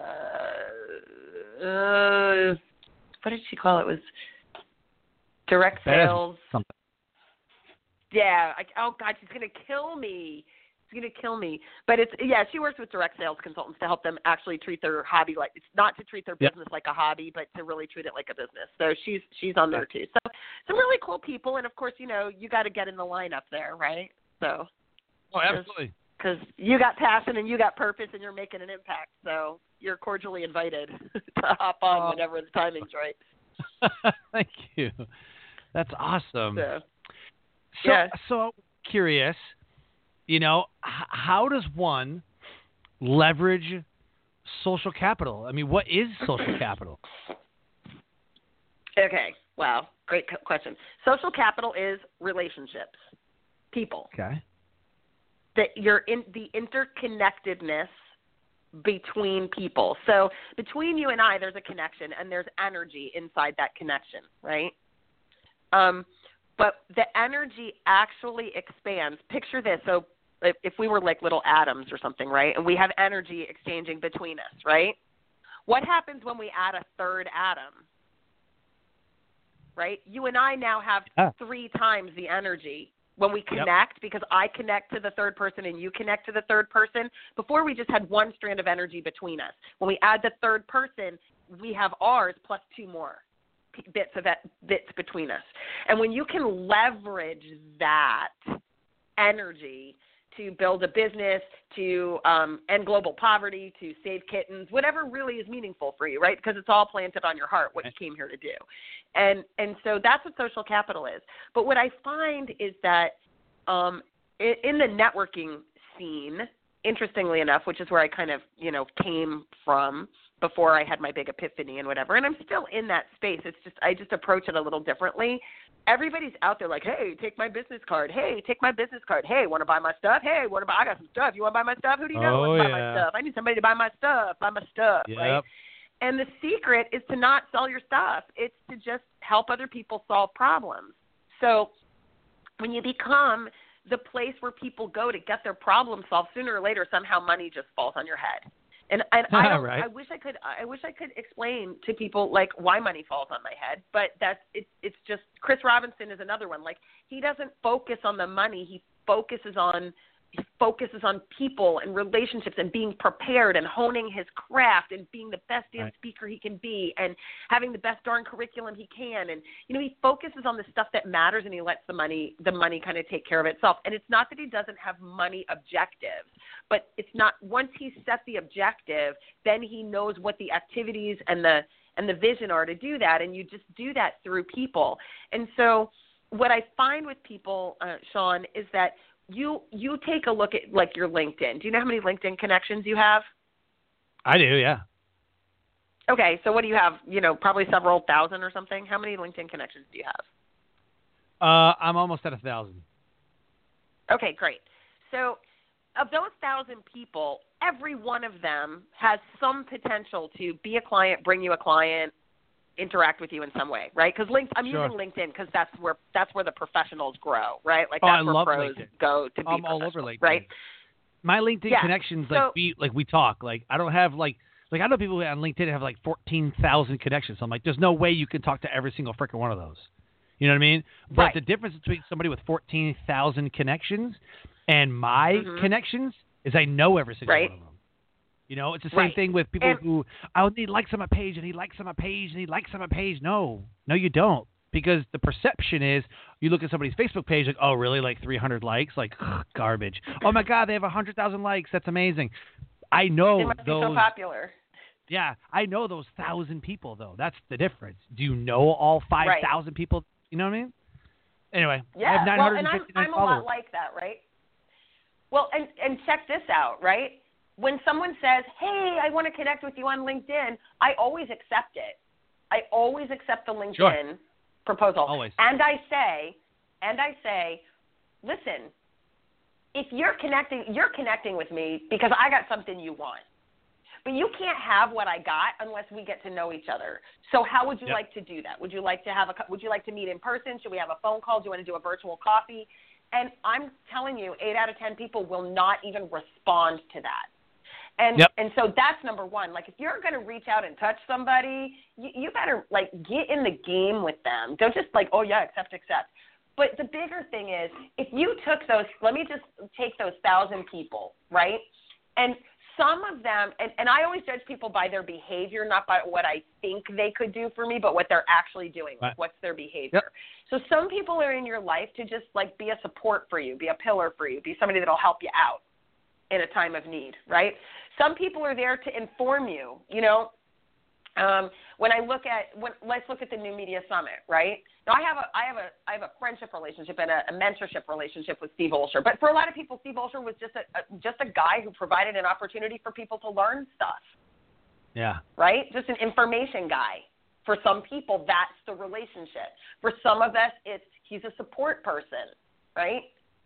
What did she call it? It was direct sales. Something. Yeah. She's going to kill me. But she works with direct sales consultants to help them actually treat their hobby it's not to treat their business like a hobby, but to really treat it like a business. So she's on there too. So some really cool people. And of course, you got to get in the lineup there, right? So. Oh, absolutely. Because you got passion and you got purpose and you're making an impact. So you're cordially invited to hop on whenever the timing's right. Thank you. That's awesome. Yeah. So curious, how does one leverage social capital? I mean, what is social capital? Okay. Wow. Great question. Social capital is relationships, people. Okay. That you're in the interconnectedness between people. So between you and I, there's a connection, and there's energy inside that connection, right? But the energy actually expands. Picture this. So if we were like little atoms or something, right, and we have energy exchanging between us, right? What happens when we add a third atom, right? You and I now have 3 times the energy when we connect, because I connect to the third person and you connect to the third person. Before, we just had one strand of energy between us. When we add the third person, we have ours plus 2 more bits between us. And when you can leverage that energy to build a business, to end global poverty, to save kittens, whatever really is meaningful for you, right? Because it's all planted on your heart, what you came here to do. And so that's what social capital is. But what I find is that in the networking scene, interestingly enough, which is where I kind of, came from before I had my big epiphany and whatever, and I'm still in that space. It's just, I just approach it a little differently. Everybody's out there like, hey, take my business card. Hey, take my business card. Hey, want to buy my stuff? Hey, I got some stuff. You want to buy my stuff? Who do you know wants to buy my stuff? I need somebody to buy my stuff. Right? And the secret is to not sell your stuff. It's to just help other people solve problems. So when you become the place where people go to get their problem solved, sooner or later, somehow money just falls on your head. And right. I wish I could explain to people like why money falls on my head, but it's just, Chris Robinson is another one. Like, he doesn't focus on the money. He focuses on people and relationships and being prepared and honing his craft and being the best damn speaker he can be and having the best darn curriculum he can. And, he focuses on the stuff that matters, and he lets the money kind of take care of itself. And it's not that he doesn't have money objectives, but it's not, once he's set the objective, then he knows what the activities and the vision are to do that. And you just do that through people. And so what I find with people, Sean, is that you take a look at like your LinkedIn. Do you know how many LinkedIn connections you have? I do, yeah. Okay, so what do you have? Probably several thousand or something. How many LinkedIn connections do you have? I'm almost at 1,000. Okay, great. So of those 1,000 people, every one of them has some potential to be a client, bring you a client, interact with you in some way, right? Because I'm using LinkedIn because that's where the professionals grow, right? Like that's where pros LinkedIn. Go to be I'm all over LinkedIn, right? My LinkedIn connections, we talk. Like I don't have like I know people on LinkedIn have like 14,000 connections. So I'm like, there's no way you can talk to every single freaking one of those. You know what I mean? But the difference between somebody with 14,000 connections and my connections is I know every single one of them. It's the same thing with people who, he likes on my page, and he likes on my page, and he likes on my page. No, you don't. Because the perception is, you look at somebody's Facebook page, like, oh, really? Like 300 likes? Like, garbage. Oh, my God, they have 100,000 likes. That's amazing. I know they must be so popular. Yeah, I know those 1,000 people, though. That's the difference. Do you know all 5,000 people? You know what I mean? Anyway, yeah. I have 959 and I'm a lot like that, right? Well, and check this out, right? When someone says, hey, I want to connect with you on LinkedIn, I always accept it. I always accept the LinkedIn proposal. Always. And I say, listen, if you're connecting with me because I got something you want. But you can't have what I got unless we get to know each other. So how would you like to do that? Would you like to meet in person? Should we have a phone call? Do you want to do a virtual coffee? And I'm telling you, 8 out of 10 people will not even respond to that. And so that's number one. Like, if you're going to reach out and touch somebody, you better, like, get in the game with them. Don't just, like, oh, yeah, accept. But the bigger thing is, if you took those, let me just take those 1,000 people, right? And some of them, and I always judge people by their behavior, not by what I think they could do for me, but what they're actually doing. Like, what's their behavior? So some people are in your life to just, like, be a support for you, be a pillar for you, be somebody that'll help you out in a time of need, right? Some people are there to inform you, let's look at the New Media Summit, right? Now I have a friendship relationship and a mentorship relationship with Steve Olsher, but for a lot of people, Steve Olsher was just a guy who provided an opportunity for people to learn stuff. Yeah. Right? Just an information guy. For some people, that's the relationship. For some of us, he's a support person, right?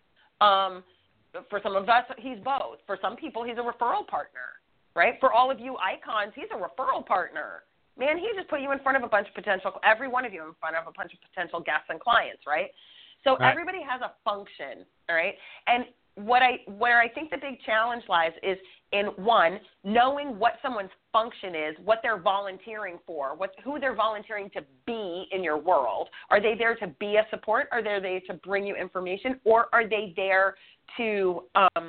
For some of us, he's both. For some people, he's a referral partner, right? For all of you icons, he's a referral partner. Man, he just put you in front of every one of you in front of a bunch of potential guests and clients, right? So everybody has a function, all right? And where I think the big challenge lies is in, one, knowing what someone's function is, what they're volunteering for, who they're volunteering to be in your world. Are they there to be a support? Are they there to bring you information? Or are they there to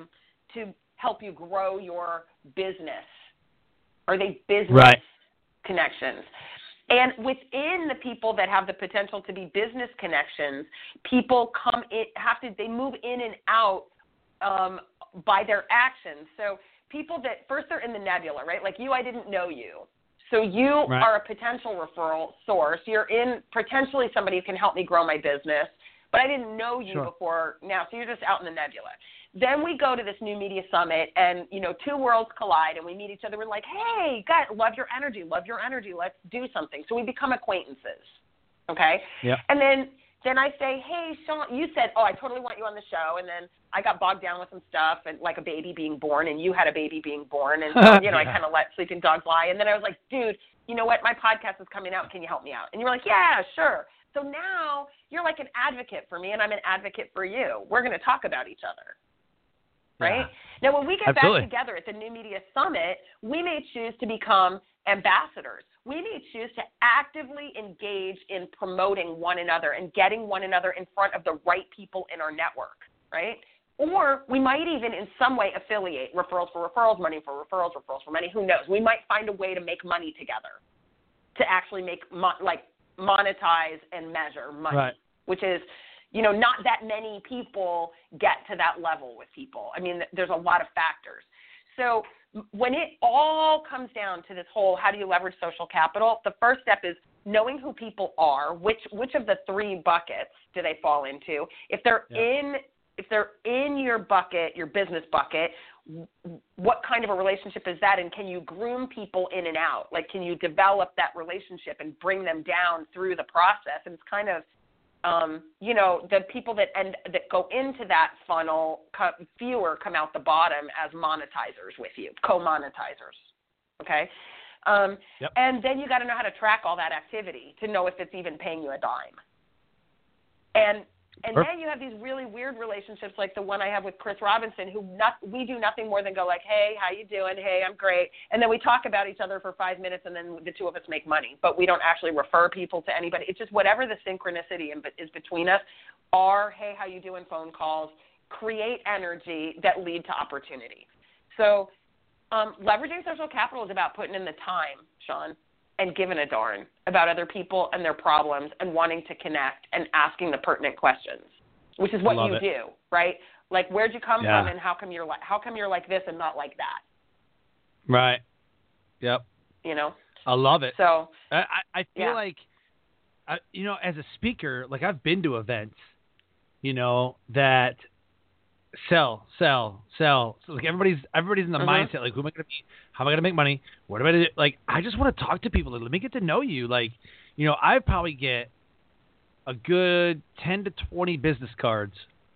help you grow your business? Are they business connections? And within the people that have the potential to be business connections, people they move in and out by their actions. So people that first are in the nebula, right? Like you, I didn't know you. So you are a potential referral source. You're potentially somebody who can help me grow my business, but I didn't know you before now. So you're just out in the nebula. Then we go to this New Media Summit and, two worlds collide and we meet each other. We're like, hey, God, love your energy. Let's do something. So we become acquaintances. Okay. Yeah. And then I say, hey, Sean, you said, I totally want you on the show. And then I got bogged down with some stuff and like a baby being born, and you had a baby being born. And, so, I kind of let sleeping dogs lie. And then I was like, dude, you know what? My podcast is coming out. Can you help me out? And you were like, yeah, sure. So now you're like an advocate for me and I'm an advocate for you. We're going to talk about each other. Right? Yeah. Now, when we get back together at the New Media Summit, we may choose to become ambassadors. We may choose to actively engage in promoting one another and getting one another in front of the right people in our network, right? Or we might even in some way affiliate referrals for referrals, money for referrals, referrals for money. Who knows? We might find a way to make money together, to actually make monetize and measure money, which is, not that many people get to that level with people. I mean, there's a lot of factors. So when it all comes down to this whole how do you leverage social capital, the first step is knowing who people are, which of the three buckets do they fall into? If they're in your bucket, your business bucket, what kind of a relationship is that? And can you groom people in and out? Like, can you develop that relationship and bring them down through the process? And it's kind of, the people that go into that funnel, fewer come out the bottom as monetizers with you, co-monetizers. Okay. And then you got to know how to track all that activity to know if it's even paying you a dime. And then you have these really weird relationships like the one I have with Chris Robinson, we do nothing more than go like, hey, how you doing? Hey, I'm great. And then we talk about each other for 5 minutes, and then the two of us make money. But we don't actually refer people to anybody. It's just whatever the synchronicity is between us are, hey, how you doing phone calls, create energy that lead to opportunity. So leveraging social capital is about putting in the time, Sean, and giving a darn about other people and their problems and wanting to connect and asking the pertinent questions, which is what you do, right? Like, where'd you come from, and how come you're like this and not like that? Right. Yep. I love it. So I feel like, as a speaker, like I've been to events, that sell. So like everybody's in the mindset, like, who am I going to be? How am I going to make money? What am I going to do? Like, I just want to talk to people. Like, let me get to know you. Like, I probably get a good 10 to 20 business cards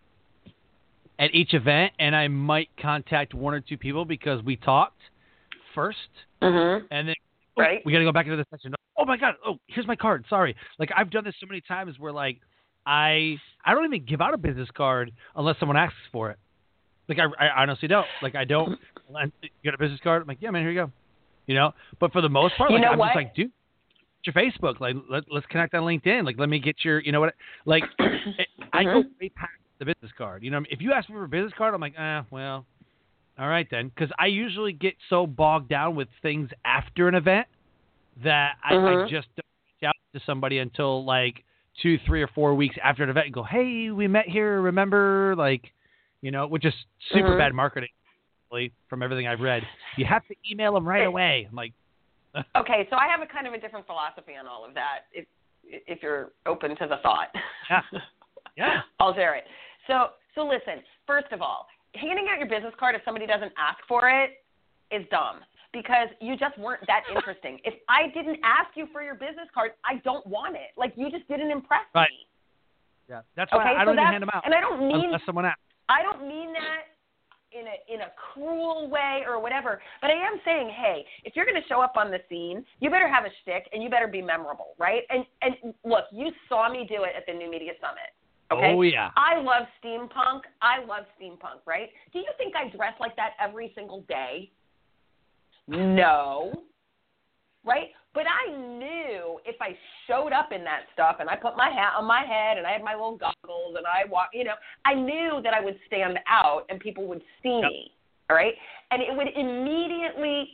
at each event, and I might contact one or two people because we talked first, and then we got to go back into the session. Oh my God. Oh, here's my card. Sorry. Like, I've done this so many times where like, I don't even give out a business card unless someone asks for it. Like, I honestly don't. Like, I don't. You got a business card? I'm like, yeah, man, here you go. But for the most part, like, I'm just like, dude, your Facebook. Like, let's connect on LinkedIn. Like, let me get your, like, I go way past the business card. If you ask me for a business card, I'm like, well, all right then. Because I usually get so bogged down with things after an event that I just don't reach out to somebody until like 2, 3, or 4 weeks after an event and go, hey, we met here, remember? Like, which is super bad marketing from everything I've read. You have to email them right away. I'm like, okay, so I have a kind of a different philosophy on all of that, if you're open to the thought. Yeah. I'll share it. So listen, first of all, handing out your business card if somebody doesn't ask for it is dumb. Because you just weren't that interesting. If I didn't ask you for your business card, I don't want it. Like, you just didn't impress me. Yeah, that's why I don't even hand them out. And I don't mean unless someone asks. I don't mean that in a cruel way or whatever. But I am saying, hey, if you're going to show up on the scene, you better have a shtick and you better be memorable, right? And look, you saw me do it at the New Media Summit. Okay? Oh yeah. I love steampunk, right? Do you think I dress like that every single day? No, right? But I knew if I showed up in that stuff and I put my hat on my head and I had my little goggles and I walked, I knew that I would stand out and people would see me, all right? And it would immediately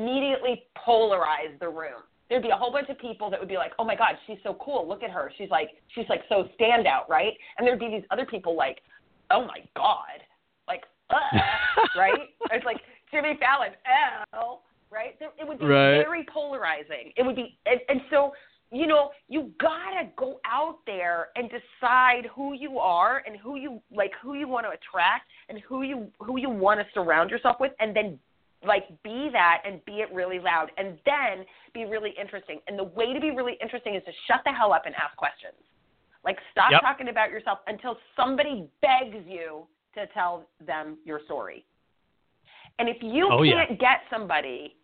polarize the room. There'd be a whole bunch of people that would be like, oh my God, she's so cool. Look at her. She's like so standout, right? And there'd be these other people like, oh my God, like, right? It's like Jimmy Fallon, right? It would be very polarizing. It would be, and so, you gotta go out there and decide who you are and who you want to attract and who you want to surround yourself with, and then like be that and be it really loud, and then be really interesting. And the way to be really interesting is to shut the hell up and ask questions. Like, stop talking about yourself until somebody begs you to tell them your story. And if you can't get somebody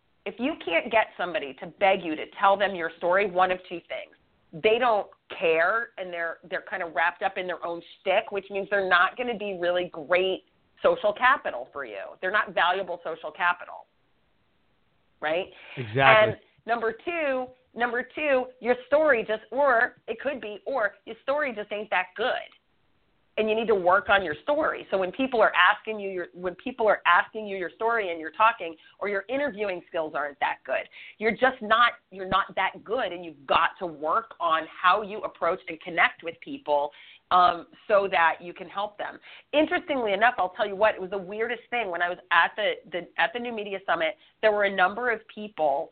to beg you to tell them your story, one of two things. They don't care and they're kind of wrapped up in their own shtick, which means they're not going to be really great social capital for you. They're not valuable social capital. Right? Exactly. And number two, your story your story just ain't that good. And you need to work on your story. So when people are asking you your story and you're talking, or your interviewing skills aren't that good, you're not that good, and you've got to work on how you approach and connect with people so that you can help them. Interestingly enough, I'll tell you what, it was the weirdest thing when I was at the New Media Summit. There were a number of people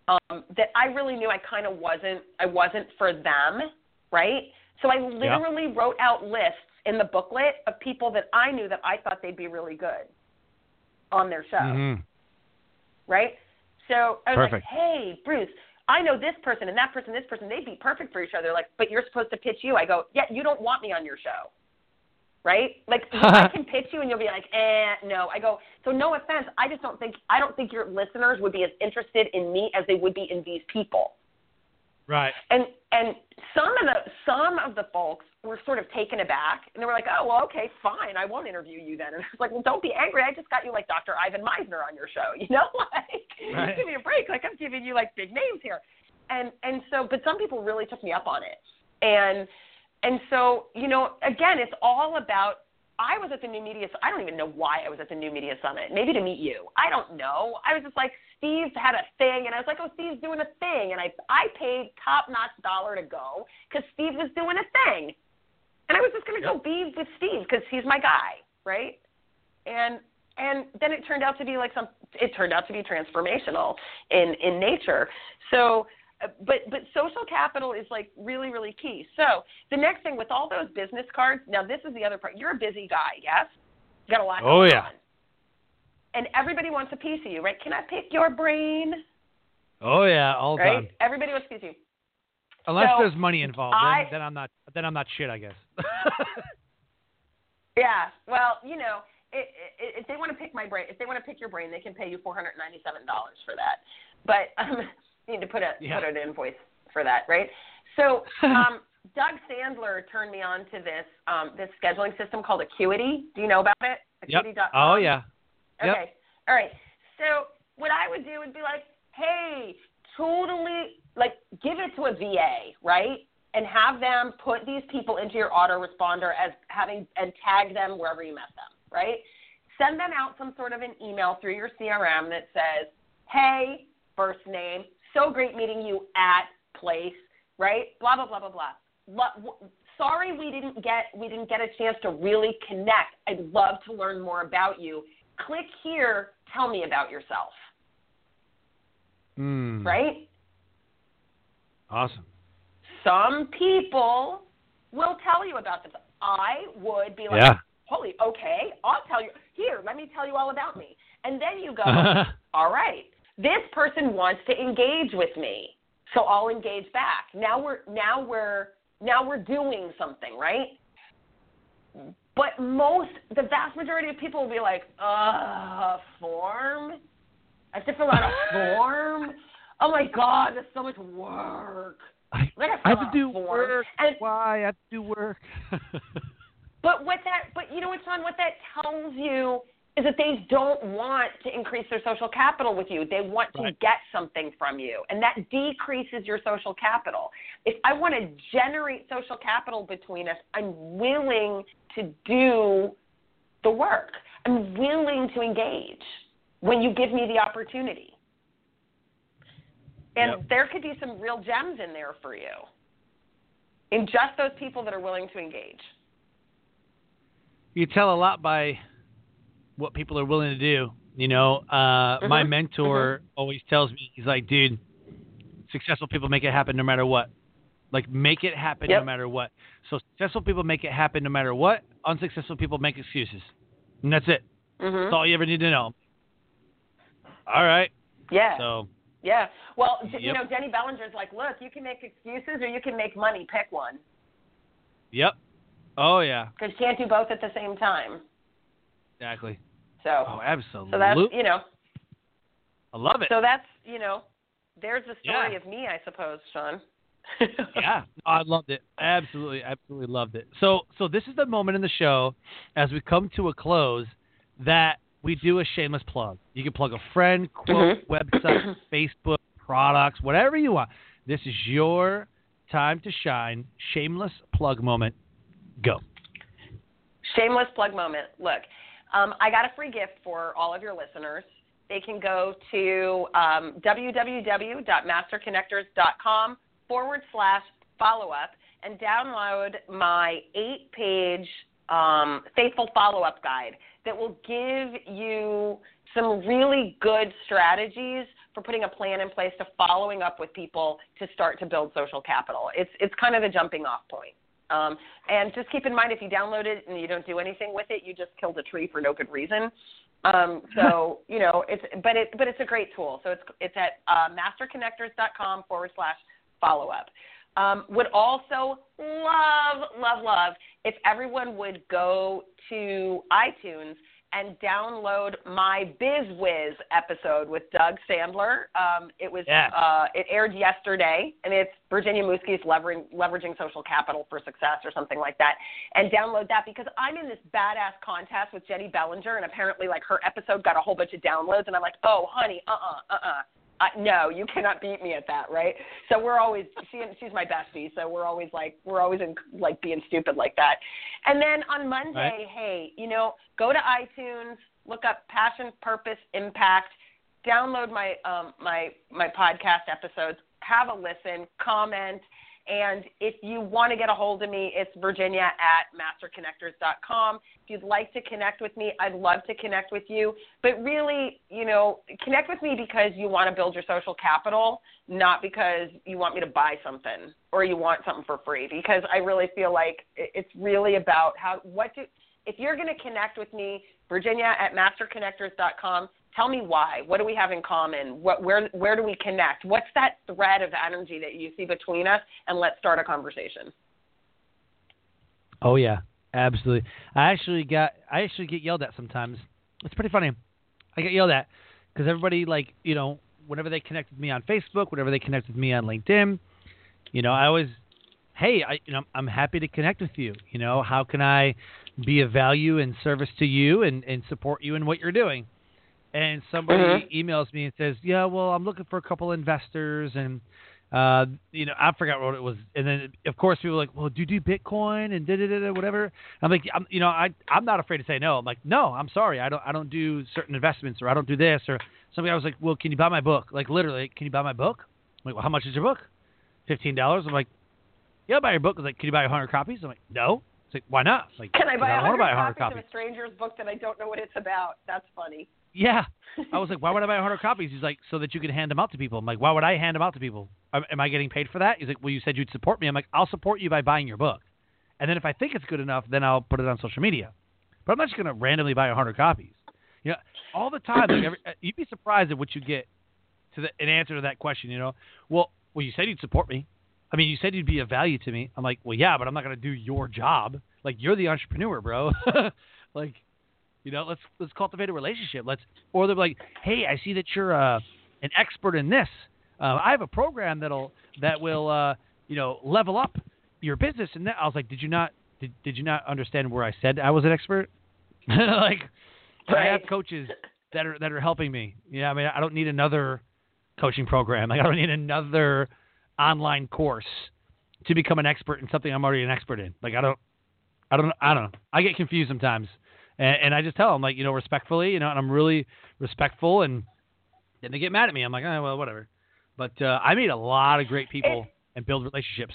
that I really knew I wasn't for them, right? So I literally wrote out lists in the booklet of people that I knew that I thought they'd be really good on their show, right? So I was like, hey, Bruce, I know this person and that person, this person, they'd be perfect for each other. Like, but you're supposed to pitch you. I go, yeah, you don't want me on your show. Right? Like, I can pitch you and you'll be like, no. I go, so no offense, I don't think your listeners would be as interested in me as they would be in these people. Right. And some of the folks were sort of taken aback, and they were like, oh, well, okay, fine, I won't interview you then. And I was like, well, don't be angry. I just got you like Dr. Ivan Meisner on your show, you know? Like, give me a break. Like, I'm giving you like big names here. And so, but some people really took me up on it. And so, you know, again, it's all about, I was at the New Media, I don't even know why I was at the New Media Summit, maybe to meet you. I don't know. I was just like, Steve had a thing, and I was like, oh, Steve's doing a thing. And I paid top-notch dollar to go because Steve was doing a thing. And I was just going to go be with Steve because he's my guy, right? And then it turned out to be transformational in nature. So, but social capital is like really, really key. So the next thing with all those business cards, now this is the other part. You're a busy guy, yes? You got a lot going on. And everybody wants a piece of you, right? Can I pick your brain? Oh yeah, all the time. Everybody wants a piece of you. Unless there's money involved, then I'm not shit, I guess. Yeah. Well, you know, if they want to pick my brain, if they want to pick your brain, they can pay you $497 for that. But you need to put an invoice for that, right? So Doug Sandler turned me on to this scheduling system called Acuity. Do you know about it? Acuity.com. Oh yeah. Okay. Yep. All right. So what I would do would be like, hey, totally, like, give it to a VA, right? And have them put these people into your autoresponder and tag them wherever you met them, right? Send them out some sort of an email through your CRM that says, hey, first name, so great meeting you at place, right? Blah, blah, blah, blah, blah. Sorry we didn't get a chance to really connect. I'd love to learn more about you. Click here, tell me about yourself. Right? Awesome. Some people will tell you about this. I would be like, holy, okay, I'll tell you. Here, let me tell you all about me. And then you go, all right, this person wants to engage with me, so I'll engage back. Now we're doing something, right? But the vast majority of people will be like, form? I have to fill out a form? Oh my God, that's so much work. I have to do work. Why? I have to do work. But you know what, Sean, what that tells you is that they don't want to increase their social capital with you. They want to get something from you, and that decreases your social capital. If I want to generate social capital between us, I'm willing to do the work. I'm willing to engage when you give me the opportunity. And there could be some real gems in there for you, in just those people that are willing to engage. You tell a lot by what people are willing to do. You know, my mentor always tells me, he's like, dude, successful people make it happen no matter what. Like, make it happen no matter what. So successful people make it happen no matter what. Unsuccessful people make excuses. And that's it. That's all you ever need to know. All right. Yeah. So. Yeah. Well, you know, Denny Bellinger's like, look, you can make excuses or you can make money. Pick one. Yep. Oh, yeah. Because you can't do both at the same time. Exactly. So. Oh, absolutely. So that's, you know. I love it. So that's, you know, there's the story of me, I suppose, Sean. Yeah. I loved it. Absolutely loved it. So this is the moment in the show, as we come to a close, that we do a shameless plug. You can plug a friend, quote, website, Facebook, products, whatever you want. This is your time to shine. Shameless plug moment. Go. Shameless plug moment. Look, I got a free gift for all of your listeners. They can go to www.masterconnectors.com/follow-up and download my 8-page faithful follow-up guide that will give you some really good strategies for putting a plan in place to following up with people to start to build social capital. It's kind of the jumping off point. And just keep in mind, if you download it and you don't do anything with it, you just killed a tree for no good reason. So, it's a great tool. So it's at masterconnectors.com/follow-up. Would also love if everyone would go to iTunes and download my BizWiz episode with Doug Sandler. It aired yesterday, and it's Virginia Muski's leveraging social capital for success or something like that. And download that because I'm in this badass contest with Jenny Bellinger, and apparently like her episode got a whole bunch of downloads, and I'm like, oh, honey, no, you cannot beat me at that, right? So we're always she's my bestie, so we're always in like being stupid like that. And then on Monday, hey, go to iTunes, look up Passion, Purpose, Impact, download my my podcast episodes, have a listen, comment. And if you want to get a hold of me, it's Virginia@masterconnectors.com. If you'd like to connect with me, I'd love to connect with you. But really, connect with me because you want to build your social capital, not because you want me to buy something or you want something for free. Because I really feel like it's really about if you're going to connect with me, Virginia@masterconnectors.com, tell me why. What do we have in common? Where do we connect? What's that thread of energy that you see between us? And let's start a conversation. Oh yeah, absolutely. I actually get yelled at sometimes. It's pretty funny. I get yelled at because everybody whenever they connect with me on Facebook, whenever they connect with me on LinkedIn, I always, hey, I'm happy to connect with you. How can I be of value and service to you and support you in what you're doing? And somebody emails me and says, yeah, well, I'm looking for a couple investors and, I forgot what it was. And then, of course, people are like, well, do you do Bitcoin and whatever? I'm like, I'm not afraid to say no. I'm like, no, I'm sorry. I don't do certain investments or I don't do this. Or somebody was like, well, can you buy my book? Like, literally, can you buy my book? I'm like, well, how much is your book? $15. I'm like, yeah, I'll buy your book. I was like, can you buy 100 copies? I'm like, no. It's like, why not? Like, can I buy 100 copies of a stranger's book that I don't know what it's about? That's funny. Yeah. I was like, why would I buy 100 copies? He's like, so that you can hand them out to people. I'm like, why would I hand them out to people? Am I getting paid for that? He's like, well, you said you'd support me. I'm like, I'll support you by buying your book. And then if I think it's good enough, then I'll put it on social media. But I'm not just going to randomly buy 100 copies. All the time. You'd be surprised at what you get an answer to that question, Well, you said you'd support me. I mean, you said you'd be of value to me. I'm like, well, yeah, but I'm not going to do your job. Like, you're the entrepreneur, bro. Like, let's cultivate a relationship. Or they're like, hey, I see that you're an expert in this. I have a program that will level up your business. And I was like, did you not understand where I said I was an expert? Like, I have coaches that are helping me. Yeah, I mean, I don't need another coaching program. Like, I don't need another online course to become an expert in something I'm already an expert in. Like, I don't know. I get confused sometimes. And I just tell them, like, respectfully, and I'm really respectful, and then they get mad at me. I'm like, oh, well, whatever. But I meet a lot of great people and build relationships.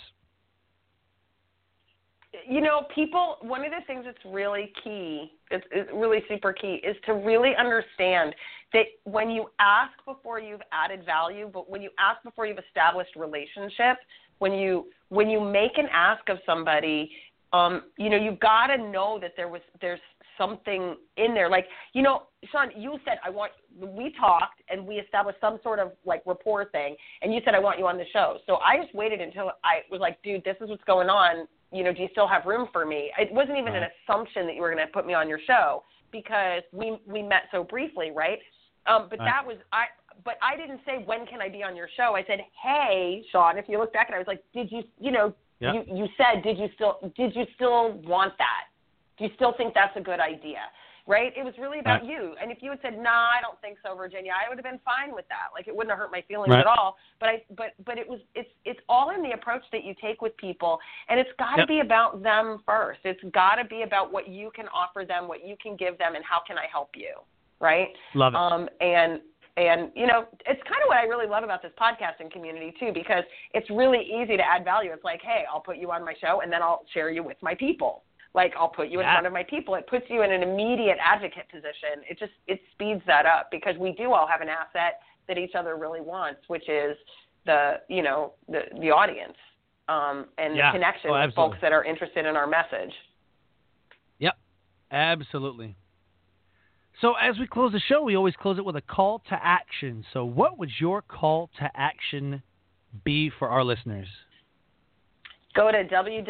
People, one of the things that's really key, it's really super key, is to really understand that when you ask before you've added value, but when you ask before you've established relationship, when you make an ask of somebody, you've got to know that there's something in there. Like, Sean, you said, we talked and we established some sort of like rapport thing, and you said, I want you on the show. So I just waited until I was like, dude, this is what's going on. Do you still have room for me? It wasn't even an assumption that you were going to put me on your show because we met so briefly, right? But I didn't say, when can I be on your show? I said, hey, Sean, if you look back, and I was like, did you, you said, did you still want that? Do you still think that's a good idea? Right? It was really about you. And if you had said, nah, I don't think so, Virginia, I would have been fine with that. Like, it wouldn't have hurt my feelings at all. But it's all in the approach that you take with people. And it's got to be about them first. It's got to be about what you can offer them, what you can give them, and how can I help you, right? Love it. And it's kind of what I really love about this podcasting community, too, because it's really easy to add value. It's like, hey, I'll put you on my show, and then I'll share you with my people. Like, I'll put you in front of my people. It puts you in an immediate advocate position. It speeds that up because we do all have an asset that each other really wants, which is the audience and the connection with folks that are interested in our message. Yep, absolutely. So as we close the show, we always close it with a call to action. So what would your call to action be for our listeners? Go to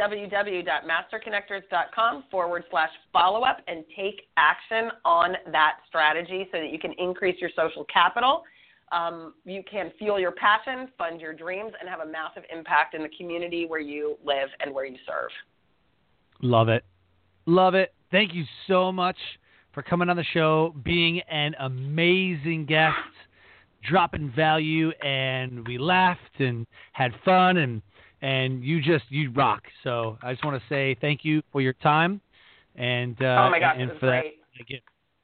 www.masterconnectors.com/follow-up and take action on that strategy so that you can increase your social capital. You can fuel your passion, fund your dreams, and have a massive impact in the community where you live and where you serve. Love it. Love it. Thank you so much for coming on the show, being an amazing guest, dropping value, and we laughed and had fun, and you rock. So I just want to say thank you for your time. And oh my gosh, and it was for great. That again.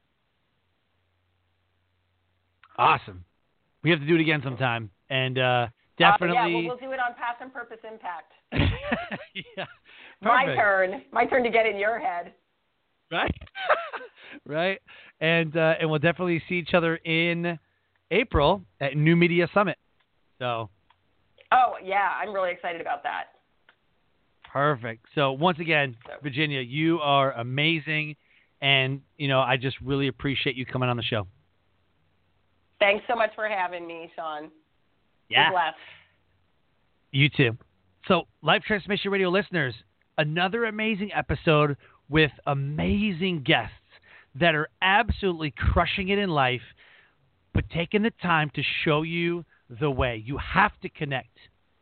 Awesome. We have to do it again sometime. And definitely. Yeah, we'll do it on Passion, Purpose, Impact. Yeah. Perfect. My turn to get in your head. Right. Right. And we'll definitely see each other in April at New Media Summit. So. Oh, yeah. I'm really excited about that. Perfect. So once again, Virginia, you are amazing. And, I just really appreciate you coming on the show. Thanks so much for having me, Sean. Yeah. Be blessed. You too. So, Life Transformation Radio listeners, another amazing episode with amazing guests that are absolutely crushing it in life, but taking the time to show you the way. You have to connect.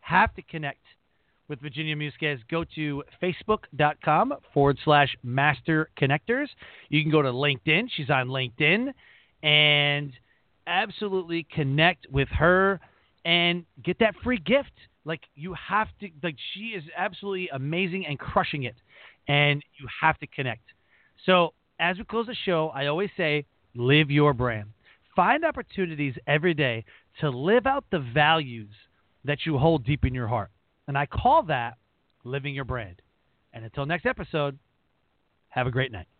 With Virginia Musquez. Go to facebook.com/Master Connectors. You can go to LinkedIn. She's on LinkedIn. And absolutely connect with her and get that free gift. You have to, she is absolutely amazing and crushing it. And you have to connect. So as we close the show, I always say, live your brand. Find opportunities every day to live out the values that you hold deep in your heart. And I call that living your brand. And until next episode, have a great night.